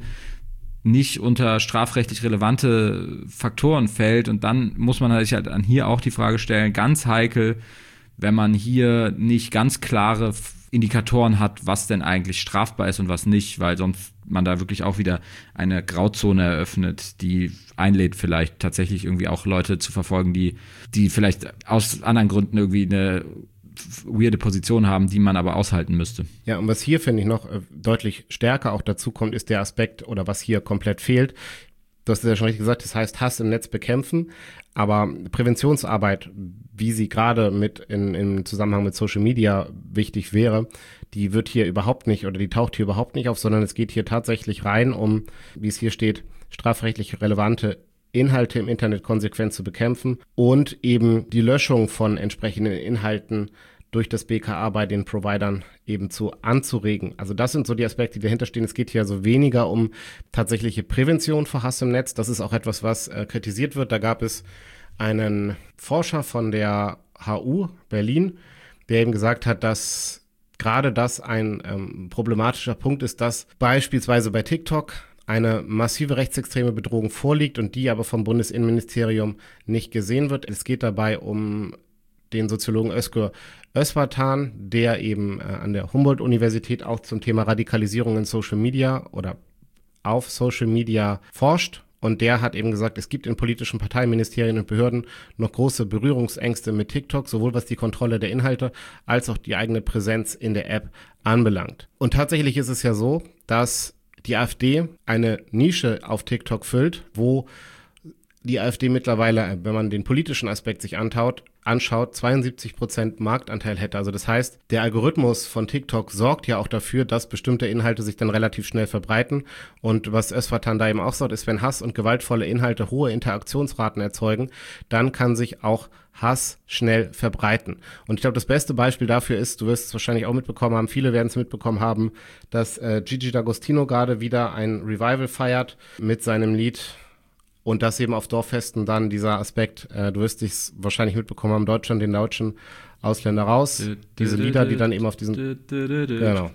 nicht unter strafrechtlich relevante Faktoren fällt, und dann muss man sich halt hier auch die Frage stellen, ganz heikel, wenn man hier nicht ganz klare Indikatoren hat, was denn eigentlich strafbar ist und was nicht, weil sonst man da wirklich auch wieder eine Grauzone eröffnet, die einlädt, vielleicht tatsächlich irgendwie auch Leute zu verfolgen, die vielleicht aus anderen Gründen irgendwie eine weirde Position haben, die man aber aushalten müsste. Ja, und was hier, finde ich, noch deutlich stärker auch dazu kommt, ist der Aspekt, oder was hier komplett fehlt. Du hast es ja schon richtig gesagt, das heißt Hass im Netz bekämpfen, aber Präventionsarbeit, wie sie gerade im Zusammenhang mit Social Media wichtig wäre, die wird hier überhaupt nicht, oder die taucht hier überhaupt nicht auf, sondern es geht hier tatsächlich rein um, wie es hier steht, strafrechtlich relevante Inhalte im Internet konsequent zu bekämpfen und eben die Löschung von entsprechenden Inhalten durch das BKA bei den Providern eben anzuregen. Also das sind so die Aspekte, die dahinter stehen. Es geht hier also weniger um tatsächliche Prävention vor Hass im Netz. Das ist auch etwas, was kritisiert wird. Da gab es einen Forscher von der HU Berlin, der eben gesagt hat, dass gerade das ein problematischer Punkt ist, dass beispielsweise bei TikTok eine massive rechtsextreme Bedrohung vorliegt und die aber vom Bundesinnenministerium nicht gesehen wird. Es geht dabei um den Soziologen Özgür Özvatan, der eben an der Humboldt-Universität auch zum Thema Radikalisierung in Social Media oder auf Social Media forscht. Und der hat eben gesagt, es gibt in politischen Parteien, Ministerien und Behörden noch große Berührungsängste mit TikTok, sowohl was die Kontrolle der Inhalte als auch die eigene Präsenz in der App anbelangt. Und tatsächlich ist es ja so, dass die AfD eine Nische auf TikTok füllt, wo die AfD mittlerweile, wenn man den politischen Aspekt sich anschaut, 72% Marktanteil hätte. Also das heißt, der Algorithmus von TikTok sorgt ja auch dafür, dass bestimmte Inhalte sich dann relativ schnell verbreiten. Und was Özvatan da eben auch sagt, ist, wenn Hass und gewaltvolle Inhalte hohe Interaktionsraten erzeugen, dann kann sich auch Hass schnell verbreiten. Und ich glaube, das beste Beispiel dafür ist, du wirst es wahrscheinlich auch mitbekommen haben, viele werden es mitbekommen haben, dass Gigi D'Agostino gerade wieder ein Revival feiert mit seinem Lied. Und das eben auf Dorffesten dann dieser Aspekt, du wirst dich wahrscheinlich mitbekommen haben, Deutschland den deutschen Ausländer raus. Diese Lieder, die dann eben auf diesen... Genau.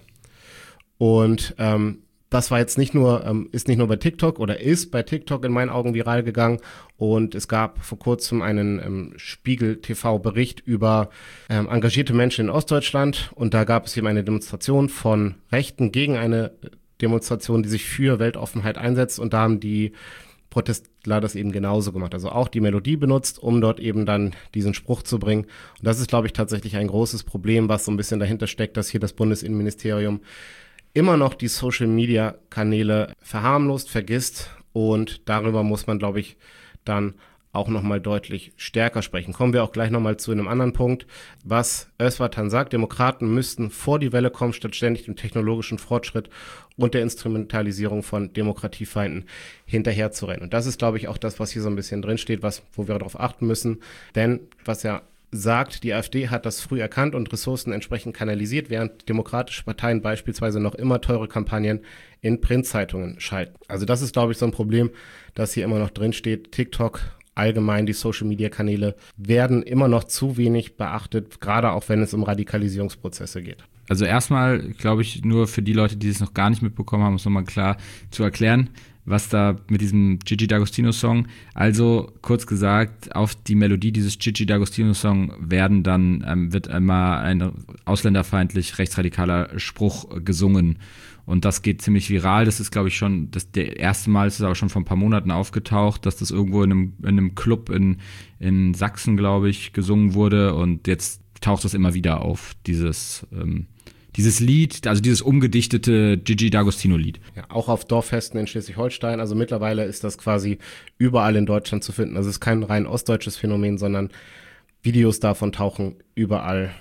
Und das war jetzt ist nicht nur bei TikTok oder ist bei TikTok in meinen Augen viral gegangen. Und es gab vor kurzem einen Spiegel-TV-Bericht über engagierte Menschen in Ostdeutschland. Und da gab es eben eine Demonstration von Rechten gegen eine Demonstration, die sich für Weltoffenheit einsetzt. Und da haben die Protestler das eben genauso gemacht. Also auch die Melodie benutzt, um dort eben dann diesen Spruch zu bringen. Und das ist, glaube ich, tatsächlich ein großes Problem, was so ein bisschen dahinter steckt, dass hier das Bundesinnenministerium immer noch die Social-Media-Kanäle verharmlost, vergisst. Und darüber muss man, glaube ich, dann auch nochmal deutlich stärker sprechen. Kommen wir auch gleich nochmal zu einem anderen Punkt. Was Özvatan sagt, Demokraten müssten vor die Welle kommen, statt ständig dem technologischen Fortschritt und der Instrumentalisierung von Demokratiefeinden hinterherzurennen. Und das ist, glaube ich, auch das, was hier so ein bisschen drinsteht, wo wir darauf achten müssen. Denn was er sagt, die AfD hat das früh erkannt und Ressourcen entsprechend kanalisiert, während demokratische Parteien beispielsweise noch immer teure Kampagnen in Printzeitungen schalten. Also das ist, glaube ich, so ein Problem, das hier immer noch drinsteht. TikTok, allgemein die Social-Media-Kanäle werden immer noch zu wenig beachtet, gerade auch wenn es um Radikalisierungsprozesse geht. Also erstmal, glaube ich, nur für die Leute, die es noch gar nicht mitbekommen haben, um es nochmal klar zu erklären, was da mit diesem Gigi D'Agostino-Song, also kurz gesagt, auf die Melodie dieses Gigi D'Agostino-Song wird immer ein ausländerfeindlich rechtsradikaler Spruch gesungen. Und das geht ziemlich viral. Das ist, glaube ich, der erste Mal ist es aber schon vor ein paar Monaten aufgetaucht, dass das irgendwo in einem Club in Sachsen, glaube ich, gesungen wurde. Und jetzt taucht das immer wieder auf, dieses Lied, also dieses umgedichtete Gigi D'Agostino-Lied. Ja, auch auf Dorffesten in Schleswig-Holstein. Also mittlerweile ist das quasi überall in Deutschland zu finden. Also es ist kein rein ostdeutsches Phänomen, sondern Videos davon tauchen überall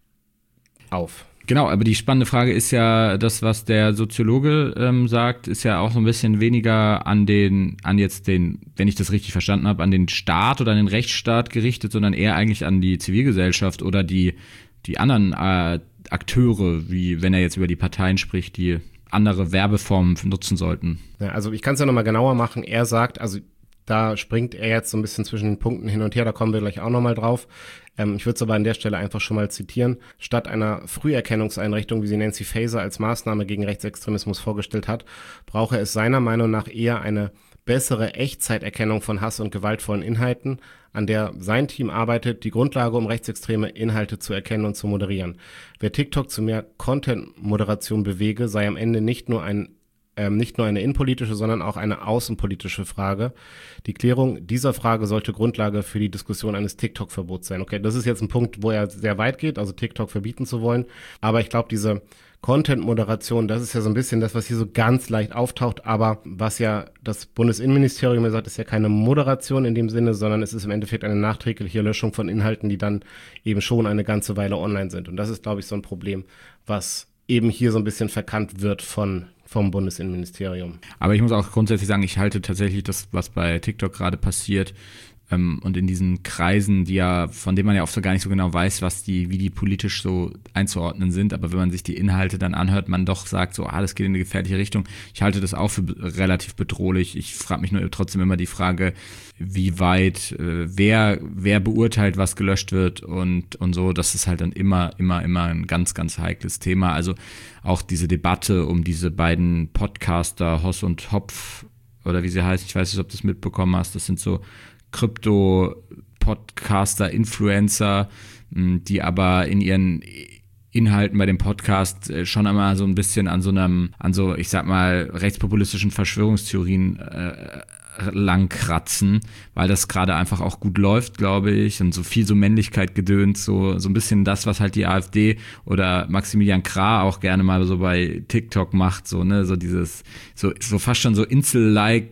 auf. Genau, aber die spannende Frage ist ja, das, was der Soziologe sagt, ist ja auch so ein bisschen weniger an jetzt den, wenn ich das richtig verstanden habe, an den Staat oder an den Rechtsstaat gerichtet, sondern eher eigentlich an die Zivilgesellschaft oder die anderen Akteure, wie wenn er jetzt über die Parteien spricht, die andere Werbeformen nutzen sollten. Ja, also ich kann es ja nochmal genauer machen. Er sagt, also da springt er jetzt so ein bisschen zwischen den Punkten hin und her, da kommen wir gleich auch nochmal drauf. Ich würde es aber an der Stelle einfach schon mal zitieren. Statt einer Früherkennungseinrichtung, wie sie Nancy Faeser als Maßnahme gegen Rechtsextremismus vorgestellt hat, brauche es seiner Meinung nach eher eine bessere Echtzeiterkennung von Hass- und gewaltvollen Inhalten, an der sein Team arbeitet, die Grundlage, um rechtsextreme Inhalte zu erkennen und zu moderieren. Wer TikTok zu mehr Content-Moderation bewege, sei am Ende nicht nur eine innenpolitische, sondern auch eine außenpolitische Frage. Die Klärung dieser Frage sollte Grundlage für die Diskussion eines TikTok-Verbots sein. Okay, das ist jetzt ein Punkt, wo er sehr weit geht, also TikTok verbieten zu wollen. Aber ich glaube, diese Content-Moderation, das ist ja so ein bisschen das, was hier so ganz leicht auftaucht. Aber was ja das Bundesinnenministerium sagt, ist ja keine Moderation in dem Sinne, sondern es ist im Endeffekt eine nachträgliche Löschung von Inhalten, die dann eben schon eine ganze Weile online sind. Und das ist, glaube ich, so ein Problem, was eben hier so ein bisschen verkannt wird vom Bundesinnenministerium. Aber ich muss auch grundsätzlich sagen, ich halte tatsächlich das, was bei TikTok gerade passiert, Und in diesen Kreisen, von denen man ja oft so gar nicht so genau weiß, wie die politisch so einzuordnen sind. Aber wenn man sich die Inhalte dann anhört, man doch sagt so, das geht in eine gefährliche Richtung. Ich halte das auch für relativ bedrohlich. Ich frage mich nur trotzdem immer die Frage, wie weit, wer beurteilt, was gelöscht wird und so. Das ist halt dann immer ein ganz, ganz heikles Thema. Also auch diese Debatte um diese beiden Podcaster, Hoss und Hopf, oder wie sie heißt, ich weiß nicht, ob du das mitbekommen hast, das sind so Krypto-Podcaster, Influencer, die aber in ihren Inhalten bei dem Podcast schon einmal so ein bisschen an so, ich sag mal, rechtspopulistischen Verschwörungstheorien langkratzen, weil das gerade einfach auch gut läuft, glaube ich, und so viel so Männlichkeit gedönt, so ein bisschen das, was halt die AfD oder Maximilian Krah auch gerne mal so bei TikTok macht, so, ne, so dieses, so fast schon so Insel-like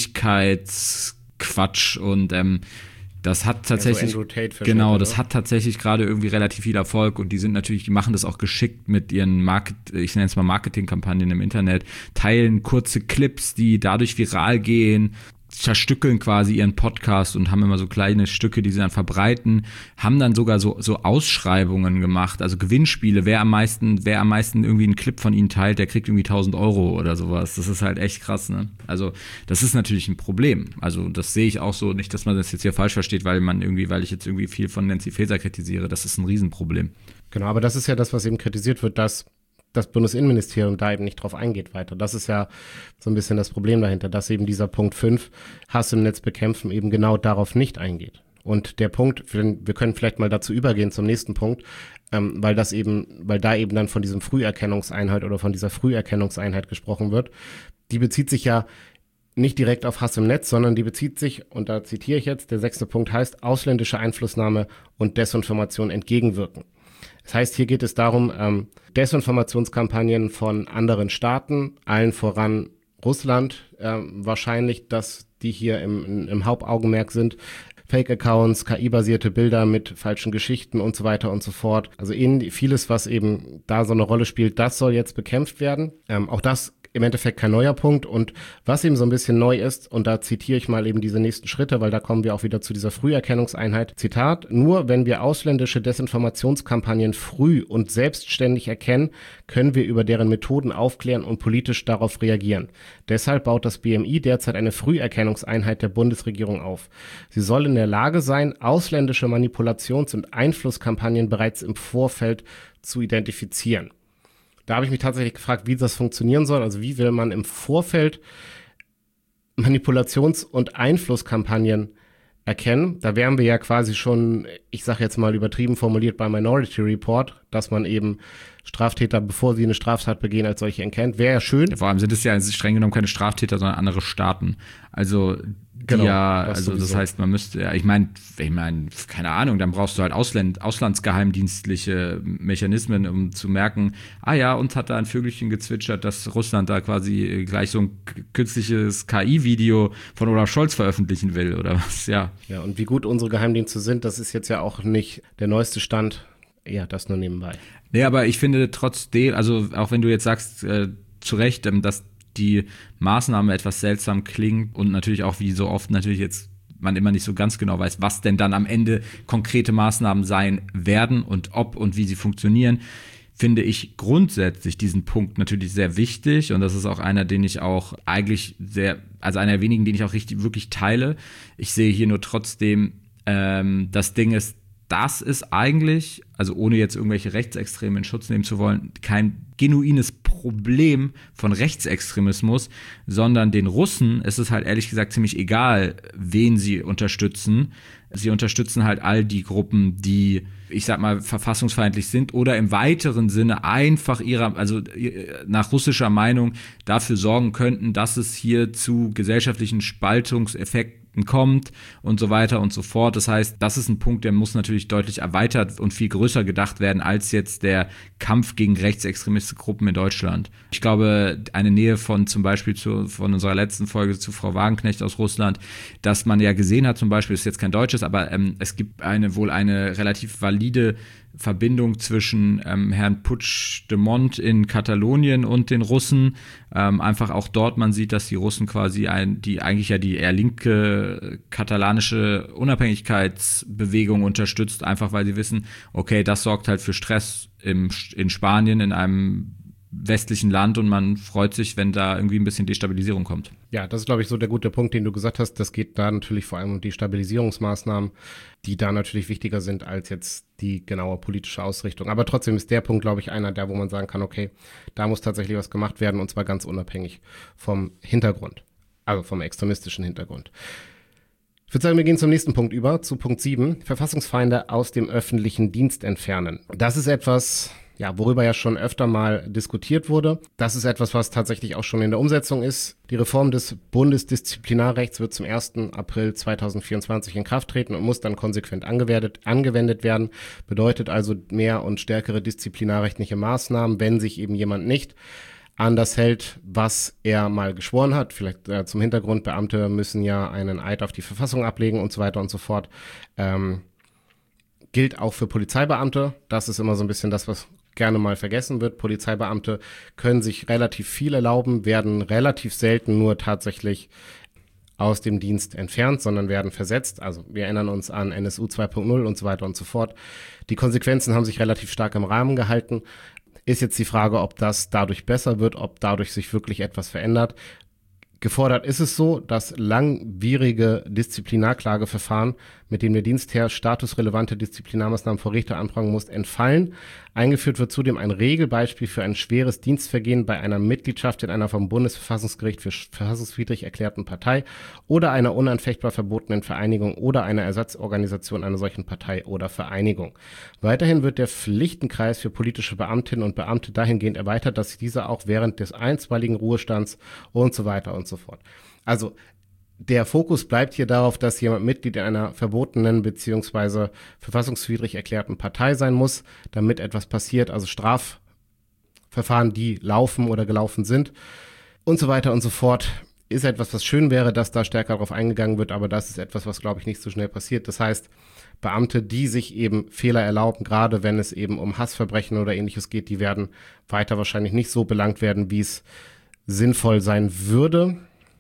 Männlichkeitsquatsch und das hat tatsächlich, das hat tatsächlich gerade irgendwie relativ viel Erfolg und die machen das auch geschickt mit ihren ich nenne es mal Marketingkampagnen im Internet, teilen kurze Clips, die dadurch viral gehen, zerstückeln quasi ihren Podcast und haben immer so kleine Stücke, die sie dann verbreiten, haben dann sogar so Ausschreibungen gemacht, also Gewinnspiele, wer am meisten irgendwie einen Clip von ihnen teilt, der kriegt irgendwie 1.000 Euro oder sowas. Das ist halt echt krass, ne? Also das ist natürlich ein Problem. Also das sehe ich auch so, nicht, dass man das jetzt hier falsch versteht, weil ich jetzt irgendwie viel von Nancy Faeser kritisiere. Das ist ein Riesenproblem. Genau, aber das ist ja das, was eben kritisiert wird, dass das Bundesinnenministerium da eben nicht drauf eingeht weiter. Das ist ja so ein bisschen das Problem dahinter, dass eben dieser Punkt 5, Hass im Netz bekämpfen, eben genau darauf nicht eingeht. Und der Punkt, wir können vielleicht mal dazu übergehen zum nächsten Punkt, weil da eben dann von diesem Früherkennungseinheit oder von dieser Früherkennungseinheit gesprochen wird. Die bezieht sich ja nicht direkt auf Hass im Netz, sondern die bezieht sich, und da zitiere ich jetzt, der 6. Punkt heißt, ausländische Einflussnahme und Desinformation entgegenwirken. Das heißt, hier geht es darum, Desinformationskampagnen von anderen Staaten, allen voran Russland, wahrscheinlich, dass die hier im Hauptaugenmerk sind, Fake-Accounts, KI-basierte Bilder mit falschen Geschichten und so weiter und so fort. Also vieles, was eben da so eine Rolle spielt, das soll jetzt bekämpft werden. Auch das im Endeffekt kein neuer Punkt. Und was eben so ein bisschen neu ist, und da zitiere ich mal eben diese nächsten Schritte, weil da kommen wir auch wieder zu dieser Früherkennungseinheit. Zitat: Nur wenn wir ausländische Desinformationskampagnen früh und selbstständig erkennen, können wir über deren Methoden aufklären und politisch darauf reagieren. Deshalb baut das BMI derzeit eine Früherkennungseinheit der Bundesregierung auf. Sie soll in der Lage sein, ausländische Manipulations- und Einflusskampagnen bereits im Vorfeld zu identifizieren. Da habe ich mich tatsächlich gefragt, wie das funktionieren soll. Also wie will man im Vorfeld Manipulations- und Einflusskampagnen erkennen? Da wären wir ja quasi schon, ich sage jetzt mal übertrieben formuliert, bei Minority Report, dass man eben Straftäter, bevor sie eine Straftat begehen, als solche erkennt. Wäre ja schön. Ja, vor allem sind es ja streng genommen keine Straftäter, sondern andere Staaten. Also genau, das heißt, man müsste, ich meine, keine Ahnung, dann brauchst du halt auslandsgeheimdienstliche Mechanismen, um zu merken, uns hat da ein Vögelchen gezwitschert, dass Russland da quasi gleich so ein künstliches KI-Video von Olaf Scholz veröffentlichen will oder was, ja. Ja, und wie gut unsere Geheimdienste sind, das ist jetzt ja auch nicht der neueste Stand. Ja, das nur nebenbei. Nee, aber ich finde trotzdem, also auch wenn du jetzt sagst, zu Recht, dass die Maßnahme etwas seltsam klingt und natürlich auch wie so oft natürlich jetzt man immer nicht so ganz genau weiß, was denn dann am Ende konkrete Maßnahmen sein werden und ob und wie sie funktionieren, finde ich grundsätzlich diesen Punkt natürlich sehr wichtig und das ist auch einer, den ich auch eigentlich einer der wenigen, den ich auch wirklich teile. Ich sehe hier nur trotzdem, das Ding ist, das ist eigentlich, also ohne jetzt irgendwelche Rechtsextremen in Schutz nehmen zu wollen, kein genuines Problem von Rechtsextremismus, sondern den Russen ist es halt ehrlich gesagt ziemlich egal, wen sie unterstützen. Sie unterstützen halt all die Gruppen, die, ich sag mal, verfassungsfeindlich sind oder im weiteren Sinne einfach nach russischer Meinung dafür sorgen könnten, dass es hier zu gesellschaftlichen Spaltungseffekten kommt und so weiter und so fort. Das heißt, das ist ein Punkt, der muss natürlich deutlich erweitert und viel größer gedacht werden als jetzt der Kampf gegen rechtsextremistische Gruppen in Deutschland. Ich glaube, eine Nähe von zum Beispiel von unserer letzten Folge zu Frau Wagenknecht aus Russland, dass man ja gesehen hat, zum Beispiel, ist jetzt kein deutsches, aber es gibt wohl eine relativ valide Verbindung zwischen Herrn Puigdemont in Katalonien und den Russen. Einfach auch dort, man sieht, dass die Russen quasi die eigentlich ja die eher linke katalanische Unabhängigkeitsbewegung unterstützt, einfach weil sie wissen, okay, das sorgt halt für Stress in Spanien, in einem westlichen Land, und man freut sich, wenn da irgendwie ein bisschen Destabilisierung kommt. Ja, das ist, glaube ich, so der gute Punkt, den du gesagt hast. Das geht da natürlich vor allem um die Stabilisierungsmaßnahmen, die da natürlich wichtiger sind als jetzt die genaue politische Ausrichtung. Aber trotzdem ist der Punkt, glaube ich, einer der, wo man sagen kann, okay, da muss tatsächlich was gemacht werden, und zwar ganz unabhängig vom Hintergrund, also vom extremistischen Hintergrund. Ich würde sagen, wir gehen zum nächsten Punkt über, zu Punkt 7, Verfassungsfeinde aus dem öffentlichen Dienst entfernen. Das ist etwas, ja, worüber ja schon öfter mal diskutiert wurde. Das ist etwas, was tatsächlich auch schon in der Umsetzung ist. Die Reform des Bundesdisziplinarrechts wird zum 1. April 2024 in Kraft treten und muss dann konsequent angewendet werden. Bedeutet also mehr und stärkere disziplinarrechtliche Maßnahmen, wenn sich eben jemand nicht an das hält, was er mal geschworen hat. Vielleicht zum Hintergrund, Beamte müssen ja einen Eid auf die Verfassung ablegen und so weiter und so fort. Gilt auch für Polizeibeamte. Das ist immer so ein bisschen das, was gerne mal vergessen wird. Polizeibeamte können sich relativ viel erlauben, werden relativ selten nur tatsächlich aus dem Dienst entfernt, sondern werden versetzt. Also wir erinnern uns an NSU 2.0 und so weiter und so fort. Die Konsequenzen haben sich relativ stark im Rahmen gehalten. Ist jetzt die Frage, ob das dadurch besser wird, ob dadurch sich wirklich etwas verändert. Gefordert ist es so, dass langwierige Disziplinarklageverfahren, mit denen der Dienstherr statusrelevante Disziplinarmaßnahmen vor Richter anprangern muss, entfallen. Eingeführt wird zudem ein Regelbeispiel für ein schweres Dienstvergehen bei einer Mitgliedschaft in einer vom Bundesverfassungsgericht für verfassungswidrig erklärten Partei oder einer unanfechtbar verbotenen Vereinigung oder einer Ersatzorganisation einer solchen Partei oder Vereinigung. Weiterhin wird der Pflichtenkreis für politische Beamtinnen und Beamte dahingehend erweitert, dass diese auch während des einstweiligen Ruhestands und so weiter und so fort. Also der Fokus bleibt hier darauf, dass jemand Mitglied in einer verbotenen bzw. verfassungswidrig erklärten Partei sein muss, damit etwas passiert, also Strafverfahren, die laufen oder gelaufen sind und so weiter und so fort, ist etwas, was schön wäre, dass da stärker darauf eingegangen wird, aber das ist etwas, was, glaube ich, nicht so schnell passiert. Das heißt, Beamte, die sich eben Fehler erlauben, gerade wenn es eben um Hassverbrechen oder Ähnliches geht, die werden weiter wahrscheinlich nicht so belangt werden, wie es sinnvoll sein würde.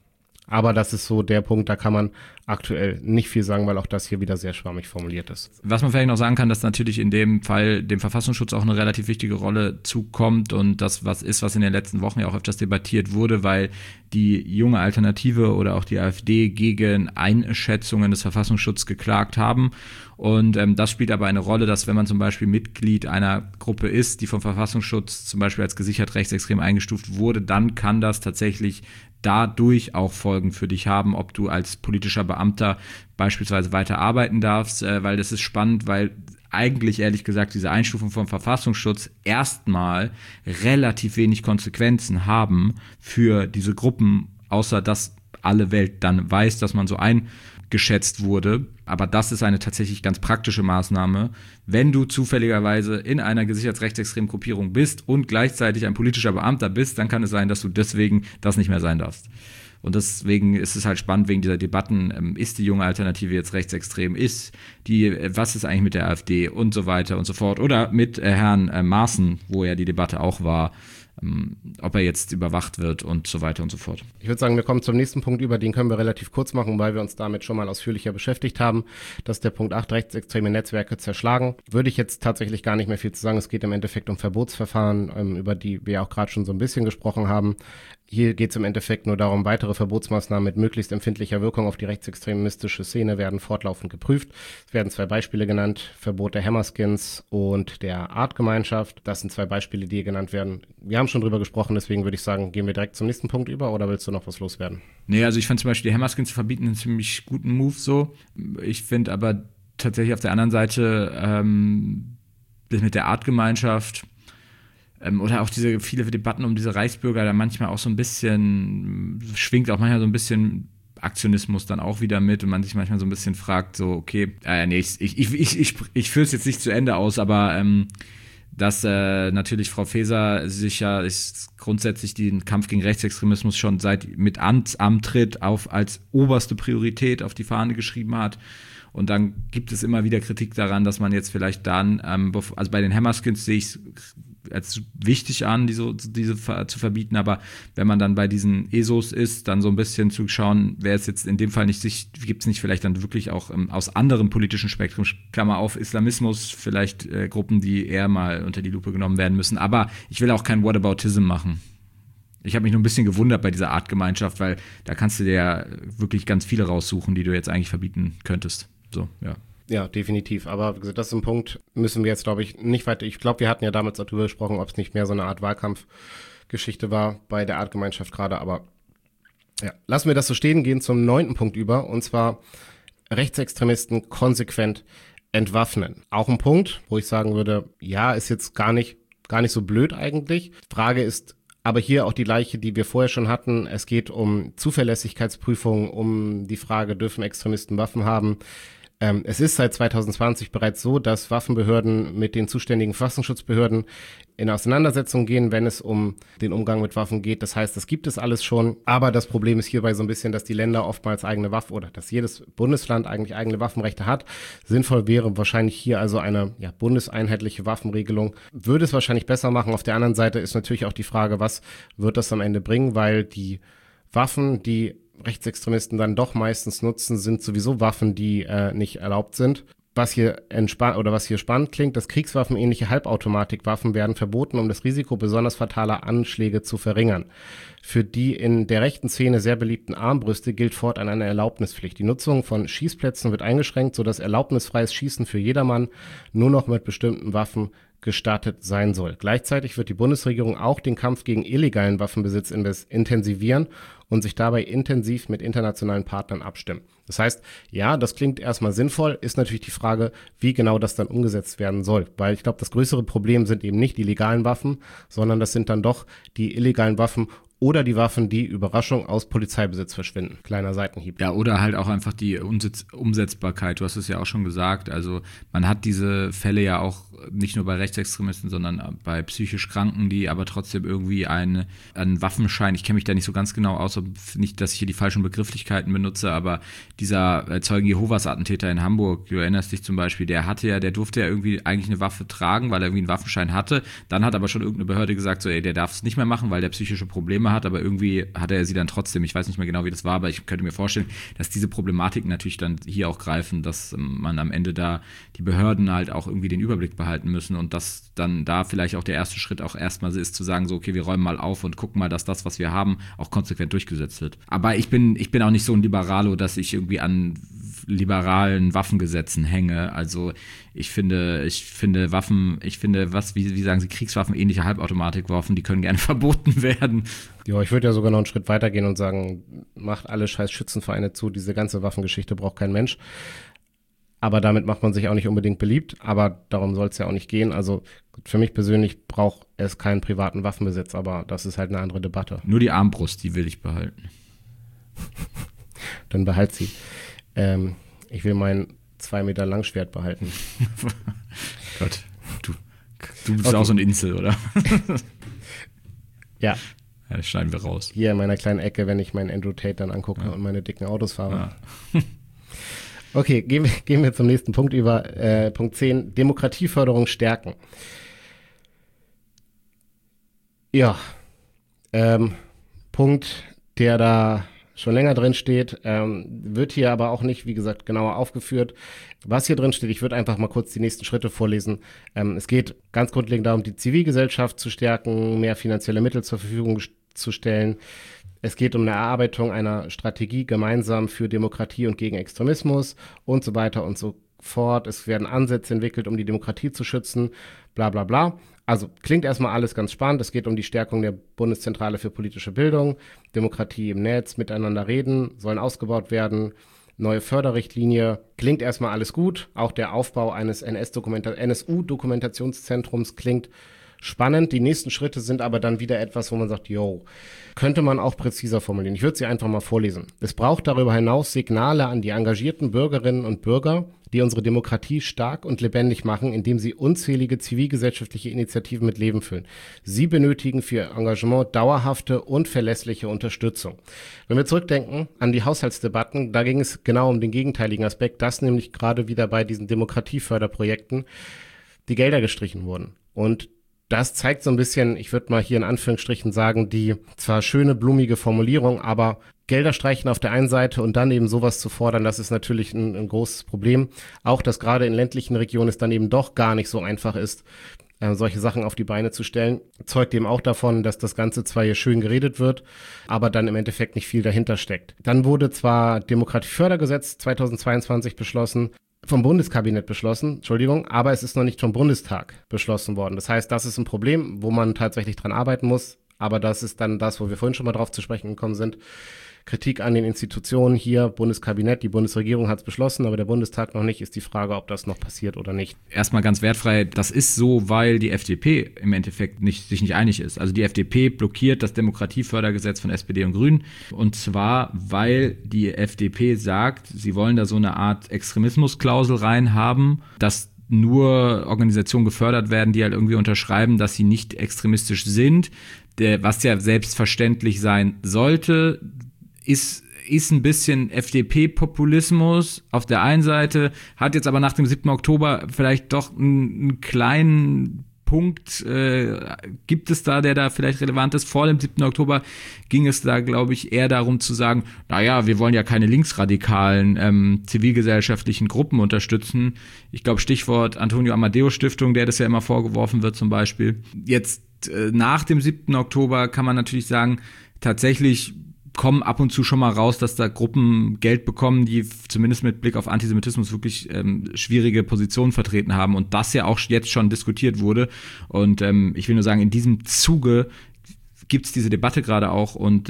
Aber das ist so der Punkt, da kann man aktuell nicht viel sagen, weil auch das hier wieder sehr schwammig formuliert ist. Was man vielleicht noch sagen kann, dass natürlich in dem Fall dem Verfassungsschutz auch eine relativ wichtige Rolle zukommt und das was in den letzten Wochen ja auch öfters debattiert wurde, weil die junge Alternative oder auch die AfD gegen Einschätzungen des Verfassungsschutzes geklagt haben. Und das spielt aber eine Rolle, dass wenn man zum Beispiel Mitglied einer Gruppe ist, die vom Verfassungsschutz zum Beispiel als gesichert rechtsextrem eingestuft wurde, dann kann das tatsächlich dadurch auch Folgen für dich haben, ob du als politischer Beamter beispielsweise weiter arbeiten darfst, weil das ist spannend, weil eigentlich ehrlich gesagt diese Einstufung vom Verfassungsschutz erstmal relativ wenig Konsequenzen haben für diese Gruppen, außer dass alle Welt dann weiß, dass man so eingeschätzt wurde. Aber das ist eine tatsächlich ganz praktische Maßnahme. Wenn du zufälligerweise in einer gesichert rechtsextremen Gruppierung bist und gleichzeitig ein politischer Beamter bist, dann kann es sein, dass du deswegen das nicht mehr sein darfst. Und deswegen ist es halt spannend wegen dieser Debatten, ist die junge Alternative jetzt rechtsextrem, was ist eigentlich mit der AfD und so weiter und so fort. Oder mit Herrn Maaßen, wo ja die Debatte auch war, ob er jetzt überwacht wird und so weiter und so fort. Ich würde sagen, wir kommen zum nächsten Punkt über, den können wir relativ kurz machen, weil wir uns damit schon mal ausführlicher beschäftigt haben. Das ist der Punkt 8, rechtsextreme Netzwerke zerschlagen. Würde ich jetzt tatsächlich gar nicht mehr viel zu sagen. Es geht im Endeffekt um Verbotsverfahren, über die wir auch gerade schon so ein bisschen gesprochen haben. Hier geht es im Endeffekt nur darum, weitere Verbotsmaßnahmen mit möglichst empfindlicher Wirkung auf die rechtsextremistische Szene werden fortlaufend geprüft. Es werden 2 Beispiele genannt, Verbot der Hammerskins und der Artgemeinschaft. Das sind 2 Beispiele, die hier genannt werden. Wir haben schon drüber gesprochen, deswegen würde ich sagen, gehen wir direkt zum nächsten Punkt über, oder willst du noch was loswerden? Nee, also ich fand zum Beispiel die Hammerskins zu verbieten einen ziemlich guten Move so. Ich finde aber tatsächlich auf der anderen Seite das mit der Artgemeinschaft oder auch diese viele Debatten um diese Reichsbürger, da manchmal auch so ein bisschen, schwingt auch manchmal so ein bisschen Aktionismus dann auch wieder mit und man sich manchmal so ein bisschen fragt, so okay, ich führe es jetzt nicht zu Ende aus, aber dass natürlich Frau Faeser sich ja grundsätzlich den Kampf gegen Rechtsextremismus schon mit Amtsantritt als oberste Priorität auf die Fahne geschrieben hat Und dann gibt es immer wieder Kritik daran, dass man jetzt vielleicht dann, also bei den Hammerskins sehe ich es als wichtig an, diese zu verbieten, aber wenn man dann bei diesen ESOs ist, dann so ein bisschen zu schauen, wer es jetzt in dem Fall nicht gibt es nicht vielleicht dann wirklich auch aus anderem politischen Spektrum, Klammer auf Islamismus, vielleicht Gruppen, die eher mal unter die Lupe genommen werden müssen, aber ich will auch kein Whataboutism machen. Ich habe mich nur ein bisschen gewundert bei dieser Artgemeinschaft, weil da kannst du dir ja wirklich ganz viele raussuchen, die du jetzt eigentlich verbieten könntest. So, ja. Ja, definitiv. Aber wie gesagt, das ist ein Punkt, müssen wir jetzt, glaube ich, nicht weiter. Ich glaube, wir hatten ja damals auch darüber gesprochen, ob es nicht mehr so eine Art Wahlkampfgeschichte war bei der Artgemeinschaft gerade. Aber ja, lassen wir das so stehen, gehen zum 9. Punkt über. Und zwar Rechtsextremisten konsequent entwaffnen. Auch ein Punkt, wo ich sagen würde, ja, ist jetzt gar nicht so blöd eigentlich. Frage ist aber hier auch die gleiche, die wir vorher schon hatten. Es geht um Zuverlässigkeitsprüfungen, um die Frage, dürfen Extremisten Waffen haben? Es ist seit 2020 bereits so, dass Waffenbehörden mit den zuständigen Verfassungsschutzbehörden in Auseinandersetzung gehen, wenn es um den Umgang mit Waffen geht. Das heißt, das gibt es alles schon. Aber das Problem ist hierbei so ein bisschen, dass die Länder oftmals eigene Waffen oder dass jedes Bundesland eigentlich eigene Waffenrechte hat. Sinnvoll wäre wahrscheinlich hier also eine bundeseinheitliche Waffenregelung. Würde es wahrscheinlich besser machen. Auf der anderen Seite ist natürlich auch die Frage, was wird das am Ende bringen, weil die Waffen, die Rechtsextremisten dann doch meistens nutzen, sind sowieso Waffen, die nicht erlaubt sind. Was hier spannend klingt, dass kriegswaffenähnliche Halbautomatikwaffen werden verboten, um das Risiko besonders fataler Anschläge zu verringern. Für die in der rechten Szene sehr beliebten Armbrüste gilt fortan eine Erlaubnispflicht. Die Nutzung von Schießplätzen wird eingeschränkt, sodass erlaubnisfreies Schießen für jedermann nur noch mit bestimmten Waffen gestattet sein soll. Gleichzeitig wird die Bundesregierung auch den Kampf gegen illegalen Waffenbesitz intensivieren und sich dabei intensiv mit internationalen Partnern abstimmen. Das heißt, ja, das klingt erstmal sinnvoll, ist natürlich die Frage, wie genau das dann umgesetzt werden soll. Weil ich glaube, das größere Problem sind eben nicht die legalen Waffen, sondern das sind dann doch die illegalen Waffen oder die Waffen, die Überraschung aus Polizeibesitz verschwinden. Kleiner Seitenhieb. Ja, oder halt auch einfach die Umsetzbarkeit. Du hast es ja auch schon gesagt. Also man hat diese Fälle ja auch nicht nur bei Rechtsextremisten, sondern bei psychisch Kranken, die aber trotzdem irgendwie einen Waffenschein, ich kenne mich da nicht so ganz genau aus, nicht, dass ich hier die falschen Begrifflichkeiten benutze, aber dieser Zeugen Jehovas Attentäter in Hamburg, du erinnerst dich zum Beispiel, der durfte ja irgendwie eigentlich eine Waffe tragen, weil er irgendwie einen Waffenschein hatte. Dann hat aber schon irgendeine Behörde gesagt, so, ey, der darf es nicht mehr machen, weil der psychische Probleme hat, aber irgendwie hatte er sie dann trotzdem. Ich weiß nicht mehr genau, wie das war, aber ich könnte mir vorstellen, dass diese Problematiken natürlich dann hier auch greifen, dass man am Ende da die Behörden halt auch irgendwie den Überblick behalten müssen und dass dann da vielleicht auch der erste Schritt auch erstmal ist, zu sagen, so, okay, wir räumen mal auf und gucken mal, dass das, was wir haben, auch konsequent durchgesetzt wird. Aber ich bin auch nicht so ein Liberalo, dass ich irgendwie an liberalen Waffengesetzen hänge. Also ich finde Waffen, wie sagen Sie, Kriegswaffen, ähnliche Halbautomatikwaffen, die können gerne verboten werden. Ja, ich würde ja sogar noch einen Schritt weiter gehen und sagen, macht alle scheiß Schützenvereine zu, diese ganze Waffengeschichte braucht kein Mensch. Aber damit macht man sich auch nicht unbedingt beliebt, aber darum soll es ja auch nicht gehen. Also für mich persönlich braucht es keinen privaten Waffenbesitz, aber das ist halt eine andere Debatte. Nur die Armbrust, die will ich behalten. Dann behalt sie. Ich will mein 2 Meter Langschwert behalten. Gott, du bist okay. Auch so ein Insel, oder? Ja. Das schneiden wir raus. Hier in meiner kleinen Ecke, wenn ich meinen Andrew Tate dann angucke und meine dicken Autos fahre. Ja. Okay, gehen wir zum nächsten Punkt über. Punkt 10, Demokratieförderung stärken. Ja, Punkt, der da schon länger drin steht, wird hier aber auch nicht, wie gesagt, genauer aufgeführt. Was hier drin steht, ich würde einfach mal kurz die nächsten Schritte vorlesen. Es geht ganz grundlegend darum, die Zivilgesellschaft zu stärken, mehr finanzielle Mittel zur Verfügung zu stellen. Es geht um eine Erarbeitung einer Strategie gemeinsam für Demokratie und gegen Extremismus und so weiter und so fort. Es werden Ansätze entwickelt, um die Demokratie zu schützen, bla bla bla. Also klingt erstmal alles ganz spannend. Es geht um die Stärkung der Bundeszentrale für politische Bildung, Demokratie im Netz, miteinander reden, sollen ausgebaut werden, neue Förderrichtlinie. Klingt erstmal alles gut. Auch der Aufbau eines NSU-Dokumentationszentrums klingt spannend. Die nächsten Schritte sind aber dann wieder etwas, wo man sagt, könnte man auch präziser formulieren. Ich würde sie einfach mal vorlesen. Es braucht darüber hinaus Signale an die engagierten Bürgerinnen und Bürger, die unsere Demokratie stark und lebendig machen, indem sie unzählige zivilgesellschaftliche Initiativen mit Leben füllen. Sie benötigen für ihr Engagement dauerhafte und verlässliche Unterstützung. Wenn wir zurückdenken an die Haushaltsdebatten, da ging es genau um den gegenteiligen Aspekt, dass nämlich gerade wieder bei diesen Demokratieförderprojekten die Gelder gestrichen wurden. Und das zeigt so ein bisschen, ich würde mal hier in Anführungsstrichen sagen, die zwar schöne, blumige Formulierung, aber Gelder streichen auf der einen Seite und dann eben sowas zu fordern, das ist natürlich ein großes Problem. Auch, dass gerade in ländlichen Regionen es dann eben doch gar nicht so einfach ist, solche Sachen auf die Beine zu stellen, zeugt eben auch davon, dass das Ganze zwar hier schön geredet wird, aber dann im Endeffekt nicht viel dahinter steckt. Dann wurde zwar Demokratiefördergesetz 2022 beschlossen, vom Bundeskabinett beschlossen, aber es ist noch nicht vom Bundestag beschlossen worden. Das heißt, das ist ein Problem, wo man tatsächlich dran arbeiten muss, aber das ist dann das, wo wir vorhin schon mal drauf zu sprechen gekommen sind. Kritik an den Institutionen hier, Bundeskabinett, die Bundesregierung hat es beschlossen, aber der Bundestag noch nicht, ist die Frage, ob das noch passiert oder nicht. Erstmal ganz wertfrei, das ist so, weil die FDP im Endeffekt sich nicht einig ist. Also die FDP blockiert das Demokratiefördergesetz von SPD und Grünen und zwar, weil die FDP sagt, sie wollen da so eine Art Extremismusklausel reinhaben, dass nur Organisationen gefördert werden, die halt irgendwie unterschreiben, dass sie nicht extremistisch sind, was ja selbstverständlich sein sollte. Ist ein bisschen FDP-Populismus auf der einen Seite, hat jetzt aber nach dem 7. Oktober vielleicht doch einen kleinen Punkt, gibt es da, der da vielleicht relevant ist. Vor dem 7. Oktober ging es da, glaube ich, eher darum zu sagen, naja, wir wollen ja keine linksradikalen zivilgesellschaftlichen Gruppen unterstützen. Ich glaube, Stichwort Antonio Amadeus Stiftung, der das ja immer vorgeworfen wird zum Beispiel. Jetzt nach dem 7. Oktober kann man natürlich sagen, tatsächlich kommen ab und zu schon mal raus, dass da Gruppen Geld bekommen, die zumindest mit Blick auf Antisemitismus wirklich schwierige Positionen vertreten haben und das ja auch jetzt schon diskutiert wurde. Und ich will nur sagen, in diesem Zuge gibt's diese Debatte gerade auch und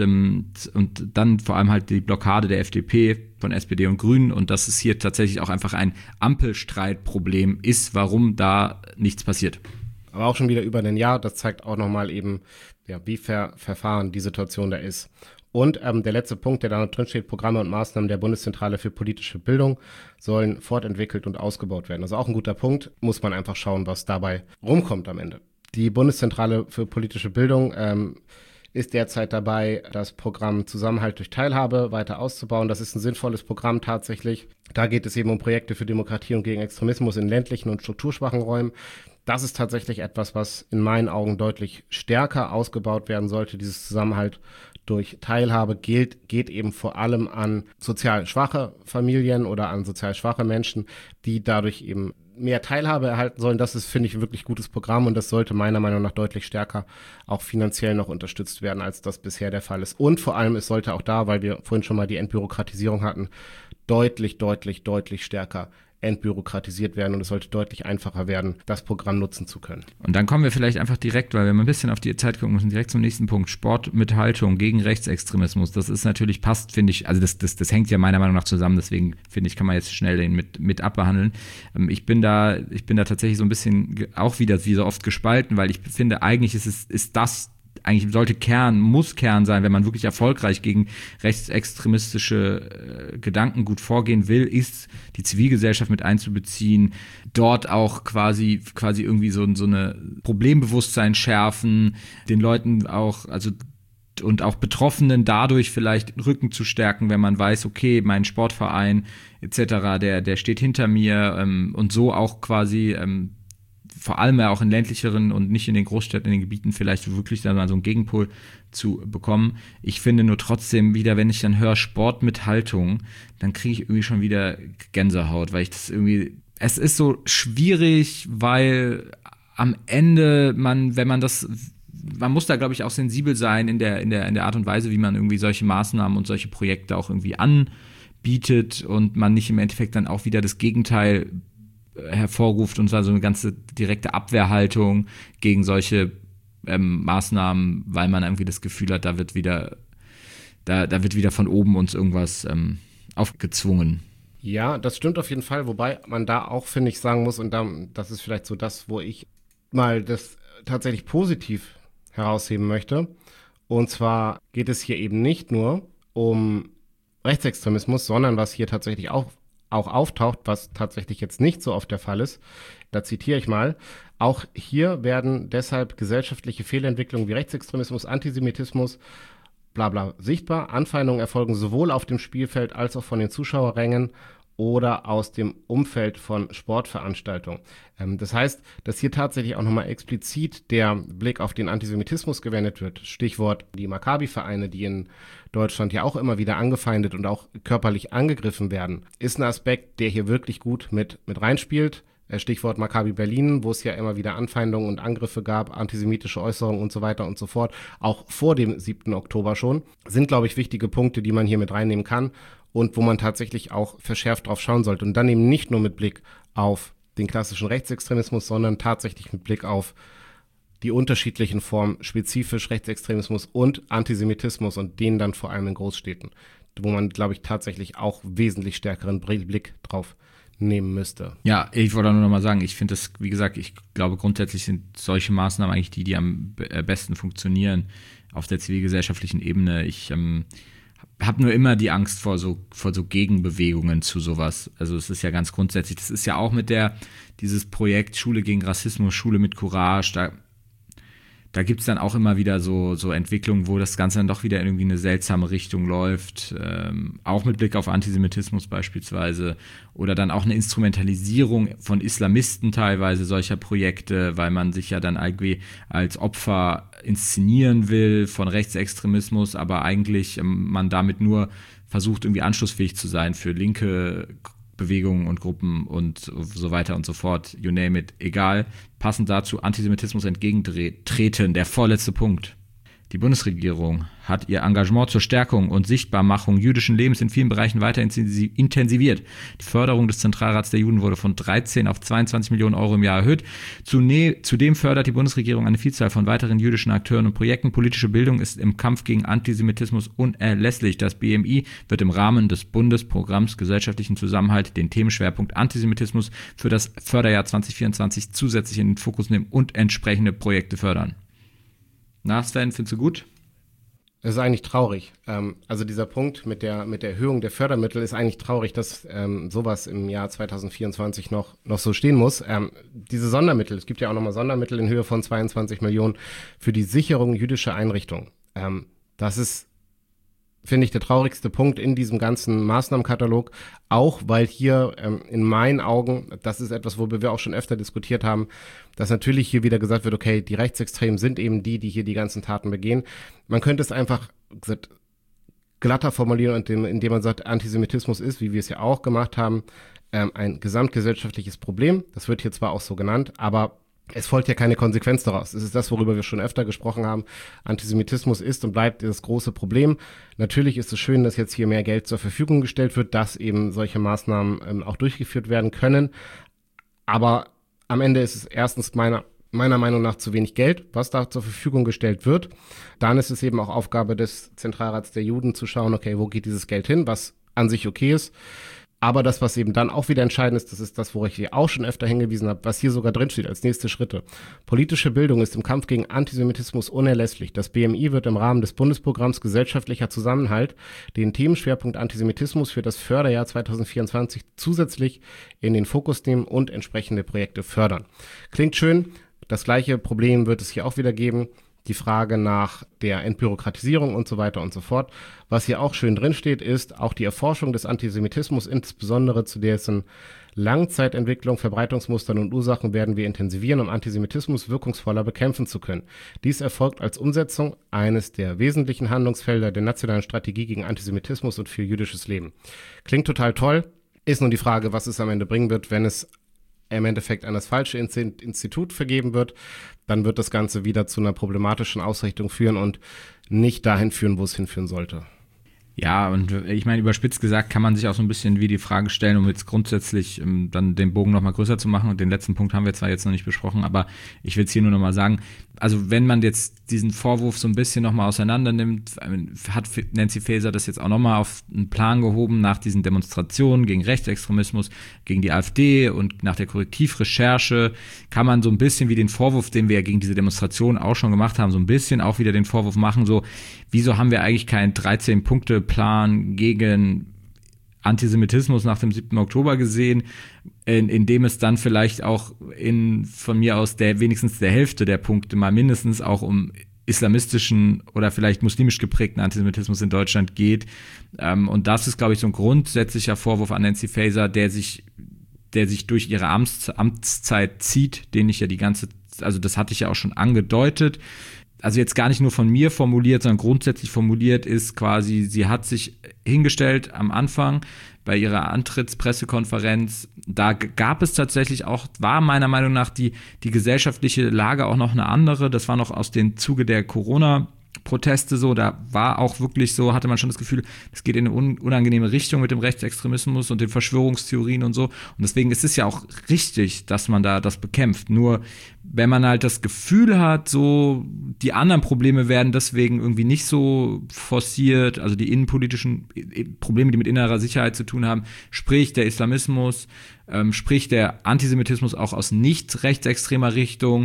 dann vor allem halt die Blockade der FDP von SPD und Grünen und dass es hier tatsächlich auch einfach ein Ampelstreitproblem ist, warum da nichts passiert. Aber auch schon wieder über ein Jahr, das zeigt auch nochmal eben, ja, wie verfahren die Situation da ist. Und der letzte Punkt, der da noch drin steht, Programme und Maßnahmen der Bundeszentrale für politische Bildung sollen fortentwickelt und ausgebaut werden. Also auch ein guter Punkt, muss man einfach schauen, was dabei rumkommt am Ende. Die Bundeszentrale für politische Bildung ist derzeit dabei, das Programm Zusammenhalt durch Teilhabe weiter auszubauen. Das ist ein sinnvolles Programm tatsächlich. Da geht es eben um Projekte für Demokratie und gegen Extremismus in ländlichen und strukturschwachen Räumen. Das ist tatsächlich etwas, was in meinen Augen deutlich stärker ausgebaut werden sollte. Dieses Zusammenhalt durch Teilhabe geht eben vor allem an sozial schwache Familien oder an sozial schwache Menschen, die dadurch eben mehr Teilhabe erhalten sollen. Das ist, finde ich, ein wirklich gutes Programm und das sollte meiner Meinung nach deutlich stärker auch finanziell noch unterstützt werden, als das bisher der Fall ist. Und vor allem, es sollte auch da, weil wir vorhin schon mal die Entbürokratisierung hatten, deutlich stärker entbürokratisiert werden und es sollte deutlich einfacher werden, das Programm nutzen zu können. Und dann kommen wir vielleicht einfach direkt, weil wir mal ein bisschen auf die Zeit gucken müssen, direkt zum nächsten Punkt. Sport mit Haltung gegen Rechtsextremismus. Das ist natürlich, passt, finde ich, also das hängt ja meiner Meinung nach zusammen, deswegen finde ich, kann man jetzt schnell den mit abbehandeln. Ich bin da tatsächlich so ein bisschen auch wieder wie so oft gespalten, weil ich finde, eigentlich ist das eigentlich muss Kern sein, wenn man wirklich erfolgreich gegen rechtsextremistische Gedanken gut vorgehen will, ist die Zivilgesellschaft mit einzubeziehen, dort auch quasi irgendwie so eine Problembewusstsein schärfen, den Leuten auch, also und auch Betroffenen dadurch vielleicht den Rücken zu stärken, wenn man weiß, okay, mein Sportverein etc., der steht hinter mir und so auch quasi vor allem ja auch in ländlicheren und nicht in den Großstädten, in den Gebieten vielleicht wirklich dann mal so einen Gegenpol zu bekommen. Ich finde nur trotzdem wieder, wenn ich dann höre Sport mit Haltung, dann kriege ich irgendwie schon wieder Gänsehaut, weil ich das irgendwie, es ist so schwierig, weil am Ende man muss da, glaube ich, auch sensibel sein in der Art und Weise, wie man irgendwie solche Maßnahmen und solche Projekte auch irgendwie anbietet und man nicht im Endeffekt dann auch wieder das Gegenteil hervorruft und zwar so eine ganze direkte Abwehrhaltung gegen solche Maßnahmen, weil man irgendwie das Gefühl hat, da wird wieder von oben uns irgendwas aufgezwungen. Ja, das stimmt auf jeden Fall, wobei man da auch, finde ich, sagen muss, und das ist vielleicht so das, wo ich mal das tatsächlich positiv herausheben möchte. Und zwar geht es hier eben nicht nur um Rechtsextremismus, sondern was hier tatsächlich auch auch auftaucht, was tatsächlich jetzt nicht so oft der Fall ist. Da zitiere ich mal: Auch hier werden deshalb gesellschaftliche Fehlentwicklungen wie Rechtsextremismus, Antisemitismus, bla bla sichtbar. Anfeindungen erfolgen sowohl auf dem Spielfeld als auch von den Zuschauerrängen oder aus dem Umfeld von Sportveranstaltungen. Das heißt, dass hier tatsächlich auch nochmal explizit der Blick auf den Antisemitismus gewendet wird. Stichwort die Maccabi-Vereine, die in Deutschland ja auch immer wieder angefeindet und auch körperlich angegriffen werden, ist ein Aspekt, der hier wirklich gut mit reinspielt. Stichwort Maccabi Berlin, wo es ja immer wieder Anfeindungen und Angriffe gab, antisemitische Äußerungen und so weiter und so fort, auch vor dem 7. Oktober schon, sind, glaube ich, wichtige Punkte, die man hier mit reinnehmen kann und wo man tatsächlich auch verschärft drauf schauen sollte. Und dann eben nicht nur mit Blick auf den klassischen Rechtsextremismus, sondern tatsächlich mit Blick auf die unterschiedlichen Formen, spezifisch Rechtsextremismus und Antisemitismus und denen dann vor allem in Großstädten, wo man, glaube ich, tatsächlich auch wesentlich stärkeren Blick drauf nehmen müsste. Ja, ich wollte nur noch mal sagen, ich finde das, wie gesagt, ich glaube grundsätzlich sind solche Maßnahmen eigentlich die am besten funktionieren auf der zivilgesellschaftlichen Ebene. Ich habe nur immer die Angst vor so Gegenbewegungen zu sowas. Also es ist ja ganz grundsätzlich, das ist ja auch mit dieses Projekt Schule gegen Rassismus, Schule mit Courage, da gibt es dann auch immer wieder so Entwicklungen, wo das Ganze dann doch wieder in irgendwie eine seltsame Richtung läuft, auch mit Blick auf Antisemitismus beispielsweise oder dann auch eine Instrumentalisierung von Islamisten teilweise solcher Projekte, weil man sich ja dann irgendwie als Opfer inszenieren will von Rechtsextremismus, aber eigentlich man damit nur versucht, irgendwie anschlussfähig zu sein für linke Bewegungen und Gruppen und so weiter und so fort, you name it, egal. Passend dazu Antisemitismus entgegentreten, der vorletzte Punkt. Die Bundesregierung hat ihr Engagement zur Stärkung und Sichtbarmachung jüdischen Lebens in vielen Bereichen weiter intensiviert. Die Förderung des Zentralrats der Juden wurde von 13 auf 22 Millionen Euro im Jahr erhöht. Zudem fördert die Bundesregierung eine Vielzahl von weiteren jüdischen Akteuren und Projekten. Politische Bildung ist im Kampf gegen Antisemitismus unerlässlich. Das BMI wird im Rahmen des Bundesprogramms Gesellschaftlichen Zusammenhalt den Themenschwerpunkt Antisemitismus für das Förderjahr 2024 zusätzlich in den Fokus nehmen und entsprechende Projekte fördern. Na, Sven, findest du gut? Es ist eigentlich traurig. Also dieser Punkt mit der Erhöhung der Fördermittel ist eigentlich traurig, dass sowas im Jahr 2024 noch so stehen muss. Diese Sondermittel, es gibt ja auch nochmal Sondermittel in Höhe von 22 Millionen für die Sicherung jüdischer Einrichtungen. Das ist, finde ich, der traurigste Punkt in diesem ganzen Maßnahmenkatalog, auch weil hier in meinen Augen, das ist etwas, worüber wir auch schon öfter diskutiert haben, dass natürlich hier wieder gesagt wird, okay, die Rechtsextremen sind eben die hier die ganzen Taten begehen. Man könnte es einfach glatter formulieren, indem man sagt, Antisemitismus ist, wie wir es ja auch gemacht haben, ein gesamtgesellschaftliches Problem. Das wird hier zwar auch so genannt, aber es folgt ja keine Konsequenz daraus. Es ist das, worüber wir schon öfter gesprochen haben. Antisemitismus ist und bleibt das große Problem. Natürlich ist es schön, dass jetzt hier mehr Geld zur Verfügung gestellt wird, dass eben solche Maßnahmen auch durchgeführt werden können. Aber am Ende ist es erstens meiner Meinung nach zu wenig Geld, was da zur Verfügung gestellt wird. Dann ist es eben auch Aufgabe des Zentralrats der Juden zu schauen, okay, wo geht dieses Geld hin, was an sich okay ist. Aber das, was eben dann auch wieder entscheidend ist, das ist das, worauf ich hier auch schon öfter hingewiesen habe, was hier sogar drinsteht als nächste Schritte. Politische Bildung ist im Kampf gegen Antisemitismus unerlässlich. Das BMI wird im Rahmen des Bundesprogramms Gesellschaftlicher Zusammenhalt den Themenschwerpunkt Antisemitismus für das Förderjahr 2024 zusätzlich in den Fokus nehmen und entsprechende Projekte fördern. Klingt schön. Das gleiche Problem wird es hier auch wieder geben. Die Frage nach der Entbürokratisierung und so weiter und so fort. Was hier auch schön drinsteht, ist auch die Erforschung des Antisemitismus, insbesondere zu dessen Langzeitentwicklung, Verbreitungsmustern und Ursachen werden wir intensivieren, um Antisemitismus wirkungsvoller bekämpfen zu können. Dies erfolgt als Umsetzung eines der wesentlichen Handlungsfelder der nationalen Strategie gegen Antisemitismus und für jüdisches Leben. Klingt total toll. Ist nur die Frage, was es am Ende bringen wird, wenn es im Endeffekt an das falsche Institut vergeben wird, dann wird das Ganze wieder zu einer problematischen Ausrichtung führen und nicht dahin führen, wo es hinführen sollte. Ja, und ich meine, überspitzt gesagt kann man sich auch so ein bisschen wie die Frage stellen, um jetzt grundsätzlich dann den Bogen nochmal größer zu machen. Und den letzten Punkt haben wir zwar jetzt noch nicht besprochen, aber ich will es hier nur nochmal sagen. Also wenn man jetzt diesen Vorwurf so ein bisschen nochmal auseinander nimmt, hat Nancy Faeser das jetzt auch nochmal auf einen Plan gehoben nach diesen Demonstrationen gegen Rechtsextremismus, gegen die AfD und nach der Korrektivrecherche, kann man so ein bisschen wie den Vorwurf, den wir ja gegen diese Demonstrationen auch schon gemacht haben, so ein bisschen auch wieder den Vorwurf machen, so, wieso haben wir eigentlich keinen 13-Punkte-Plan gegen Antisemitismus nach dem 7. Oktober gesehen, in dem es dann vielleicht auch von mir aus wenigstens der Hälfte der Punkte mal mindestens auch um islamistischen oder vielleicht muslimisch geprägten Antisemitismus in Deutschland geht. Und das ist, glaube ich, so ein grundsätzlicher Vorwurf an Nancy Faeser, der sich durch ihre Amtszeit zieht, den ich ja also das hatte ich ja auch schon angedeutet. Also jetzt gar nicht nur von mir formuliert, sondern grundsätzlich formuliert ist quasi, sie hat sich hingestellt am Anfang bei ihrer Antrittspressekonferenz. Da gab es tatsächlich auch, war meiner Meinung nach die gesellschaftliche Lage auch noch eine andere. Das war noch aus dem Zuge der Corona-Proteste so. Da war auch wirklich so, hatte man schon das Gefühl, es geht in eine unangenehme Richtung mit dem Rechtsextremismus und den Verschwörungstheorien und so. Und deswegen ist es ja auch richtig, dass man da das bekämpft. Nur wenn man halt das Gefühl hat, so die anderen Probleme werden deswegen irgendwie nicht so forciert, also die innenpolitischen Probleme, die mit innerer Sicherheit zu tun haben, sprich der Islamismus, sprich der Antisemitismus auch aus nicht rechtsextremer Richtung,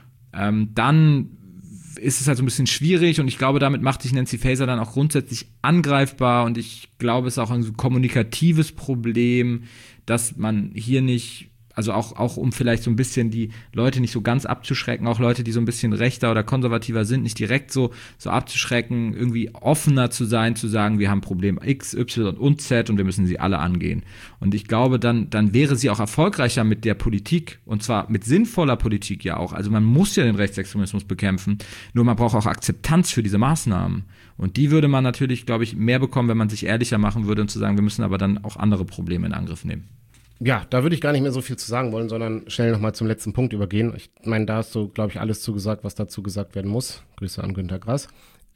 dann ist es halt so ein bisschen schwierig und ich glaube, damit macht sich Nancy Faeser dann auch grundsätzlich angreifbar und ich glaube, es ist auch ein kommunikatives Problem, dass man hier nicht, also auch um vielleicht so ein bisschen die Leute nicht so ganz abzuschrecken, auch Leute, die so ein bisschen rechter oder konservativer sind, nicht direkt so abzuschrecken, irgendwie offener zu sein, zu sagen, wir haben Problem X, Y und Z und wir müssen sie alle angehen. Und ich glaube, dann wäre sie auch erfolgreicher mit der Politik und zwar mit sinnvoller Politik ja auch. Also man muss ja den Rechtsextremismus bekämpfen, nur man braucht auch Akzeptanz für diese Maßnahmen. Und die würde man natürlich, glaube ich, mehr bekommen, wenn man sich ehrlicher machen würde und zu sagen, wir müssen aber dann auch andere Probleme in Angriff nehmen. Ja, da würde ich gar nicht mehr so viel zu sagen wollen, sondern schnell nochmal zum letzten Punkt übergehen. Ich meine, da hast du, glaube ich, alles zugesagt, was dazu gesagt werden muss. Grüße an Günter Grass.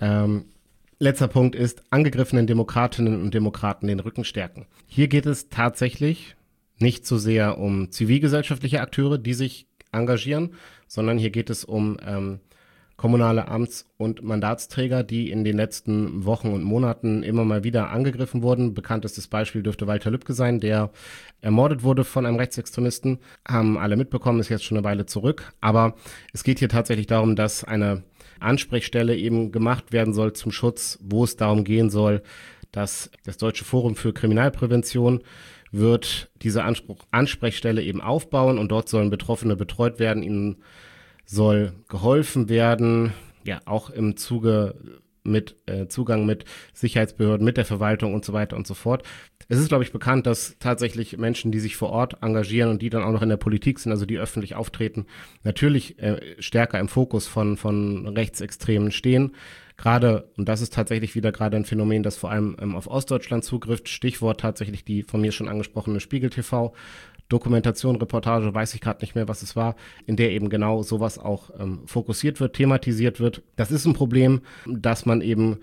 Letzter Punkt ist, angegriffenen Demokratinnen und Demokraten den Rücken stärken. Hier geht es tatsächlich nicht so sehr um zivilgesellschaftliche Akteure, die sich engagieren, sondern hier geht es um kommunale Amts- und Mandatsträger, die in den letzten Wochen und Monaten immer mal wieder angegriffen wurden. Bekanntestes Beispiel dürfte Walter Lübcke sein, der ermordet wurde von einem Rechtsextremisten. Haben alle mitbekommen, ist jetzt schon eine Weile zurück. Aber es geht hier tatsächlich darum, dass eine Ansprechstelle eben gemacht werden soll zum Schutz, wo es darum gehen soll, dass das Deutsche Forum für Kriminalprävention wird diese Ansprechstelle eben aufbauen und dort sollen Betroffene betreut werden, ihnen soll geholfen werden, ja auch im Zuge mit Zugang mit Sicherheitsbehörden, mit der Verwaltung und so weiter und so fort. Es ist, glaube ich, bekannt, dass tatsächlich Menschen, die sich vor Ort engagieren und die dann auch noch in der Politik sind, also die öffentlich auftreten, natürlich stärker im Fokus von Rechtsextremen stehen. Gerade, und das ist tatsächlich wieder gerade ein Phänomen, das vor allem auf Ostdeutschland zugrifft, Stichwort tatsächlich die von mir schon angesprochene Spiegel TV, Dokumentation, Reportage, weiß ich gerade nicht mehr, was es war, in der eben genau sowas auch fokussiert wird, thematisiert wird. Das ist ein Problem, dass man eben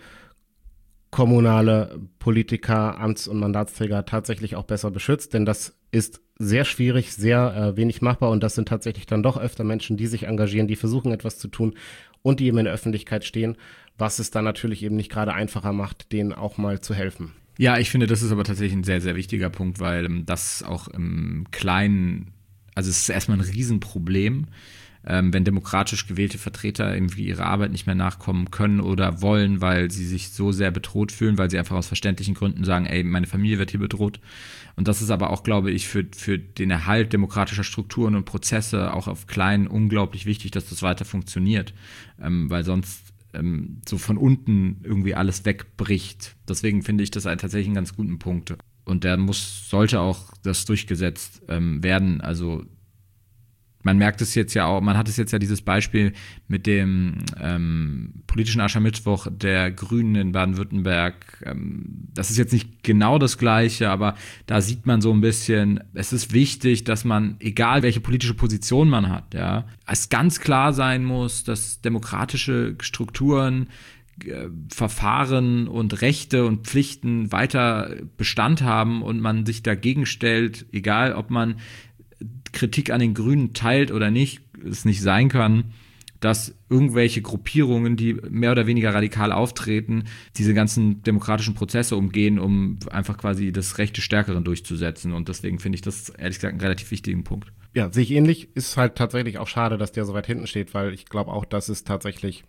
kommunale Politiker, Amts- und Mandatsträger tatsächlich auch besser beschützt, denn das ist sehr schwierig, sehr wenig machbar und das sind tatsächlich dann doch öfter Menschen, die sich engagieren, die versuchen etwas zu tun und die eben in der Öffentlichkeit stehen, was es dann natürlich eben nicht gerade einfacher macht, denen auch mal zu helfen. Ja, ich finde, das ist aber tatsächlich ein sehr, sehr wichtiger Punkt, weil das auch im Kleinen, also es ist erstmal ein Riesenproblem, wenn demokratisch gewählte Vertreter irgendwie ihrer Arbeit nicht mehr nachkommen können oder wollen, weil sie sich so sehr bedroht fühlen, weil sie einfach aus verständlichen Gründen sagen, ey, meine Familie wird hier bedroht. Und das ist aber auch, glaube ich, für den Erhalt demokratischer Strukturen und Prozesse auch auf Kleinen unglaublich wichtig, dass das weiter funktioniert, weil sonst so von unten irgendwie alles wegbricht. Deswegen finde ich das tatsächlich einen ganz guten Punkt. Und der sollte auch das durchgesetzt werden. Also man merkt es jetzt ja auch, man hat es jetzt ja dieses Beispiel mit dem politischen Aschermittwoch der Grünen in Baden-Württemberg. Das ist jetzt nicht genau das Gleiche, aber da sieht man so ein bisschen, es ist wichtig, dass man, egal welche politische Position man hat, ja, es ganz klar sein muss, dass demokratische Strukturen, Verfahren und Rechte und Pflichten weiter Bestand haben und man sich dagegen stellt, egal ob man Kritik an den Grünen teilt oder nicht, es nicht sein kann, dass irgendwelche Gruppierungen, die mehr oder weniger radikal auftreten, diese ganzen demokratischen Prozesse umgehen, um einfach quasi das Recht des Stärkeren durchzusetzen. Und deswegen finde ich das, ehrlich gesagt, einen relativ wichtigen Punkt. Ja, sehe ich ähnlich. Ist halt tatsächlich auch schade, dass der so weit hinten steht, weil ich glaube auch, dass es tatsächlich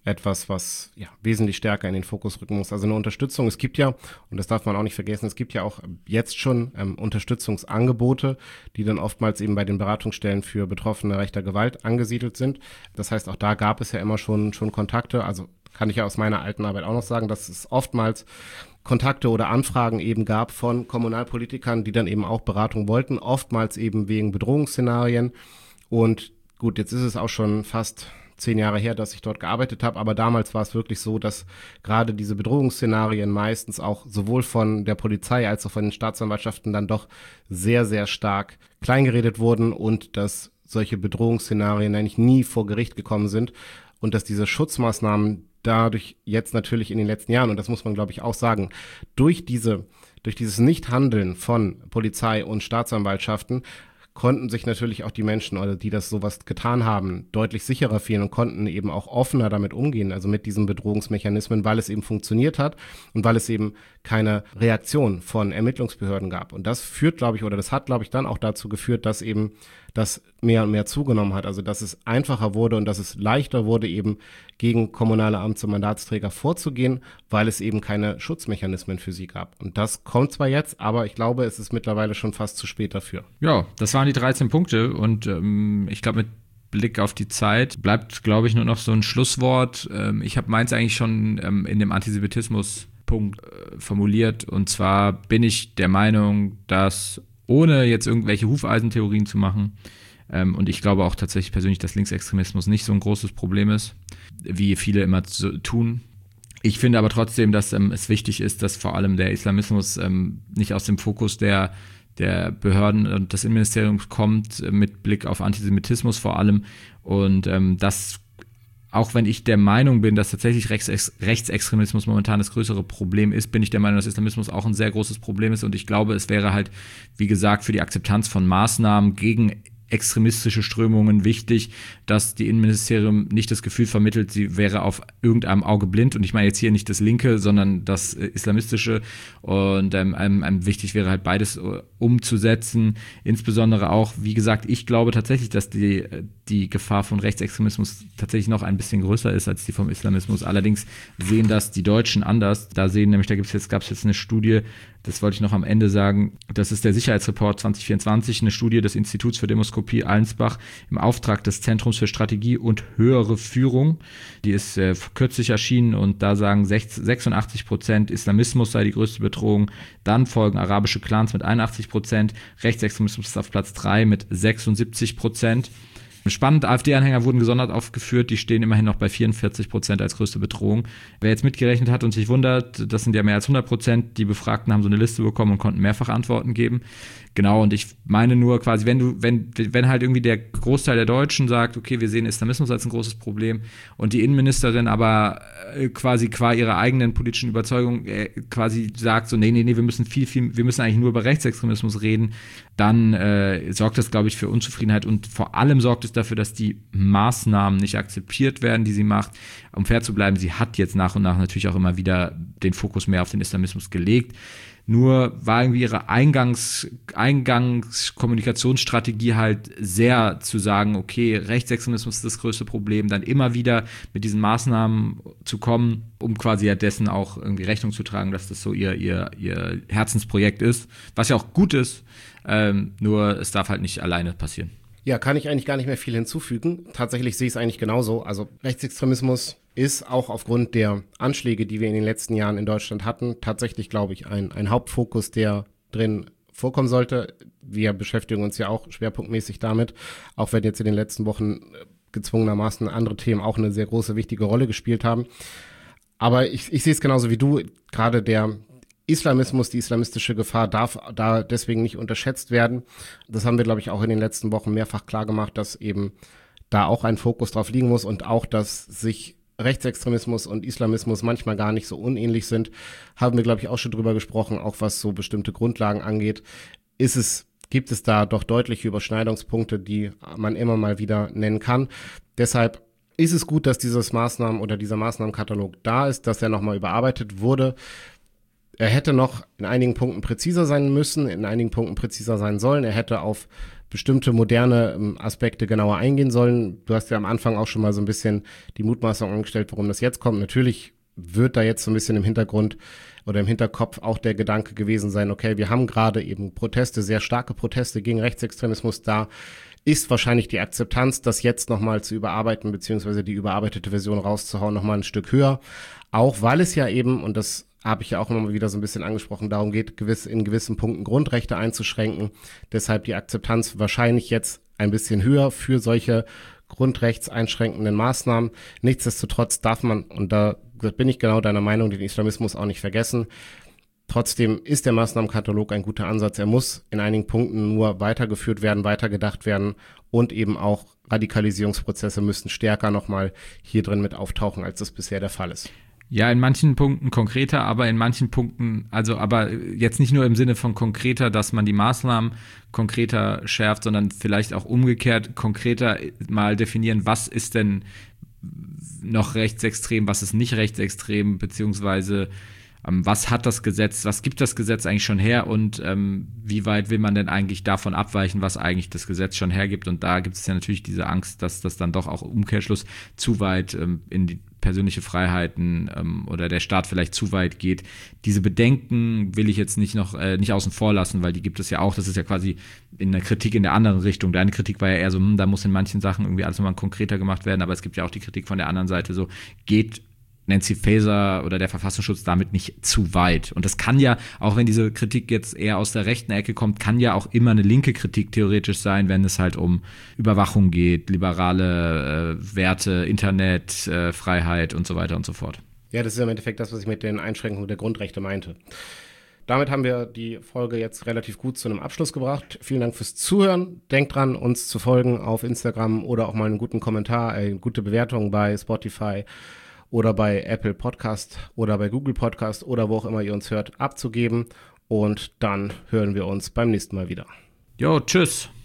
etwas, was wesentlich stärker in den Fokus rücken muss. Also eine Unterstützung. Es gibt ja, und das darf man auch nicht vergessen, es gibt ja auch jetzt schon Unterstützungsangebote, die dann oftmals eben bei den Beratungsstellen für Betroffene rechter Gewalt angesiedelt sind. Das heißt, auch da gab es ja immer schon Kontakte. Also kann ich ja aus meiner alten Arbeit auch noch sagen, dass es oftmals Kontakte oder Anfragen eben gab von Kommunalpolitikern, die dann eben auch Beratung wollten, oftmals eben wegen Bedrohungsszenarien. Und gut, jetzt ist es auch schon fast 10 Jahre her, dass ich dort gearbeitet habe, aber damals war es wirklich so, dass gerade diese Bedrohungsszenarien meistens auch sowohl von der Polizei als auch von den Staatsanwaltschaften dann doch sehr, sehr stark kleingeredet wurden und dass solche Bedrohungsszenarien eigentlich nie vor Gericht gekommen sind und dass diese Schutzmaßnahmen dadurch jetzt natürlich in den letzten Jahren, und das muss man glaube ich auch sagen, durch dieses Nichthandeln von Polizei und Staatsanwaltschaften konnten sich natürlich auch die Menschen, oder die das sowas getan haben, deutlich sicherer fühlen und konnten eben auch offener damit umgehen, also mit diesen Bedrohungsmechanismen, weil es eben funktioniert hat und weil es eben keine Reaktion von Ermittlungsbehörden gab. Und das führt, glaube ich, oder das hat, glaube ich, dann auch dazu geführt, dass eben das mehr und mehr zugenommen hat. Also dass es einfacher wurde und dass es leichter wurde, eben gegen kommunale Amts- und Mandatsträger vorzugehen, weil es eben keine Schutzmechanismen für sie gab. Und das kommt zwar jetzt, aber ich glaube, es ist mittlerweile schon fast zu spät dafür. Ja, das waren die 13 Punkte und ich glaube, mit Blick auf die Zeit bleibt, glaube ich, nur noch so ein Schlusswort. Ich habe meins eigentlich schon in dem Antisemitismus-Punkt formuliert, und zwar bin ich der Meinung, dass, ohne jetzt irgendwelche Hufeisentheorien zu machen, und ich glaube auch tatsächlich persönlich, dass Linksextremismus nicht so ein großes Problem ist, wie viele immer tun. Ich finde aber trotzdem, dass es wichtig ist, dass vor allem der Islamismus nicht aus dem Fokus der Behörden und des Innenministeriums kommt, mit Blick auf Antisemitismus vor allem. Und das, auch wenn ich der Meinung bin, dass tatsächlich Rechtsextremismus momentan das größere Problem ist, bin ich der Meinung, dass Islamismus auch ein sehr großes Problem ist. Und ich glaube, es wäre halt, wie gesagt, für die Akzeptanz von Maßnahmen gegen extremistische Strömungen wichtig, dass die Innenministerium nicht das Gefühl vermittelt, sie wäre auf irgendeinem Auge blind. Und ich meine jetzt hier nicht das Linke, sondern das Islamistische. Und wichtig wäre halt beides umzusetzen. Insbesondere auch, wie gesagt, ich glaube tatsächlich, dass die Gefahr von Rechtsextremismus tatsächlich noch ein bisschen größer ist als die vom Islamismus. Allerdings sehen das die Deutschen anders. Da gab es jetzt eine Studie, das wollte ich noch am Ende sagen, das ist der Sicherheitsreport 2024, eine Studie des Instituts für Demoskopie Allensbach im Auftrag des Zentrums für Strategie und höhere Führung. Die ist kürzlich erschienen und da sagen 86% Islamismus sei die größte Bedrohung. Dann folgen arabische Clans mit 81%, Rechtsextremismus ist auf Platz 3 mit 76%. Spannend, AfD-Anhänger wurden gesondert aufgeführt, die stehen immerhin noch bei 44% als größte Bedrohung. Wer jetzt mitgerechnet hat und sich wundert, das sind ja mehr als 100%, die Befragten haben so eine Liste bekommen und konnten mehrfach Antworten geben. Genau, und ich meine nur quasi, wenn halt irgendwie der Großteil der Deutschen sagt, okay, wir sehen Islamismus als ein großes Problem und die Innenministerin aber quasi qua ihrer eigenen politischen Überzeugung quasi sagt so, nee, wir müssen wir müssen eigentlich nur über Rechtsextremismus reden, dann sorgt das, glaube ich, für Unzufriedenheit und vor allem sorgt es dafür, dass die Maßnahmen nicht akzeptiert werden, die sie macht. Um fair zu bleiben, sie hat jetzt nach und nach natürlich auch immer wieder den Fokus mehr auf den Islamismus gelegt. Nur war irgendwie ihre Eingangskommunikationsstrategie halt sehr zu sagen, okay, Rechtsextremismus ist das größte Problem, dann immer wieder mit diesen Maßnahmen zu kommen, um quasi ja dessen auch irgendwie Rechnung zu tragen, dass das so ihr Herzensprojekt ist, was ja auch gut ist, nur es darf halt nicht alleine passieren. Ja, kann ich eigentlich gar nicht mehr viel hinzufügen. Tatsächlich sehe ich es eigentlich genauso. Also Rechtsextremismus ist auch aufgrund der Anschläge, die wir in den letzten Jahren in Deutschland hatten, tatsächlich, glaube ich, ein Hauptfokus, der drin vorkommen sollte. Wir beschäftigen uns ja auch schwerpunktmäßig damit, auch wenn jetzt in den letzten Wochen gezwungenermaßen andere Themen auch eine sehr große, wichtige Rolle gespielt haben. Aber ich sehe es genauso wie du. Gerade der Islamismus, die islamistische Gefahr darf da deswegen nicht unterschätzt werden. Das haben wir, glaube ich, auch in den letzten Wochen mehrfach klar gemacht, dass eben da auch ein Fokus drauf liegen muss und auch, dass sich Rechtsextremismus und Islamismus manchmal gar nicht so unähnlich sind. Haben wir, glaube ich, auch schon drüber gesprochen, auch was so bestimmte Grundlagen angeht. Gibt es da doch deutliche Überschneidungspunkte, die man immer mal wieder nennen kann. Deshalb ist es gut, dass dieser Maßnahmenkatalog da ist, dass er nochmal überarbeitet wurde. Er hätte noch in einigen Punkten präziser sein müssen, in einigen Punkten präziser sein sollen. Er hätte auf bestimmte moderne Aspekte genauer eingehen sollen. Du hast ja am Anfang auch schon mal so ein bisschen die Mutmaßung angestellt, warum das jetzt kommt. Natürlich wird da jetzt so ein bisschen im Hintergrund oder im Hinterkopf auch der Gedanke gewesen sein, okay, wir haben gerade eben Proteste, sehr starke Proteste gegen Rechtsextremismus. Da ist wahrscheinlich die Akzeptanz, das jetzt nochmal zu überarbeiten, beziehungsweise die überarbeitete Version rauszuhauen, nochmal ein Stück höher. Auch weil es ja eben, und das habe ich ja auch immer mal wieder so ein bisschen angesprochen, darum geht, in gewissen Punkten Grundrechte einzuschränken. Deshalb die Akzeptanz wahrscheinlich jetzt ein bisschen höher für solche grundrechtseinschränkenden Maßnahmen. Nichtsdestotrotz darf man, und da bin ich genau deiner Meinung, den Islamismus auch nicht vergessen. Trotzdem ist der Maßnahmenkatalog ein guter Ansatz. Er muss in einigen Punkten nur weitergeführt werden, weitergedacht werden und eben auch Radikalisierungsprozesse müssen stärker nochmal hier drin mit auftauchen, als das bisher der Fall ist. Ja, in manchen Punkten konkreter, aber in manchen Punkten, also aber jetzt nicht nur im Sinne von konkreter, dass man die Maßnahmen konkreter schärft, sondern vielleicht auch umgekehrt konkreter mal definieren, was ist denn noch rechtsextrem, was ist nicht rechtsextrem, beziehungsweise was hat das Gesetz, was gibt das Gesetz eigentlich schon her und wie weit will man denn eigentlich davon abweichen, was eigentlich das Gesetz schon hergibt. Und da gibt es ja natürlich diese Angst, dass das dann doch auch im Umkehrschluss zu weit in die persönliche Freiheiten oder der Staat vielleicht zu weit geht. Diese Bedenken will ich jetzt nicht außen vor lassen, weil die gibt es ja auch. Das ist ja quasi in der Kritik in der anderen Richtung. Deine Kritik war ja eher so, da muss in manchen Sachen irgendwie alles nochmal konkreter gemacht werden, aber es gibt ja auch die Kritik von der anderen Seite so, geht Nancy Faeser oder der Verfassungsschutz damit nicht zu weit. Und das kann ja, auch wenn diese Kritik jetzt eher aus der rechten Ecke kommt, kann ja auch immer eine linke Kritik theoretisch sein, wenn es halt um Überwachung geht, liberale Werte, Internet, Freiheit und so weiter und so fort. Ja, das ist im Endeffekt das, was ich mit den Einschränkungen der Grundrechte meinte. Damit haben wir die Folge jetzt relativ gut zu einem Abschluss gebracht. Vielen Dank fürs Zuhören. Denkt dran, uns zu folgen auf Instagram oder auch mal einen guten Kommentar, eine gute Bewertung bei Spotify oder bei Apple Podcast oder bei Google Podcast oder wo auch immer ihr uns hört, abzugeben. Und dann hören wir uns beim nächsten Mal wieder. Jo, tschüss.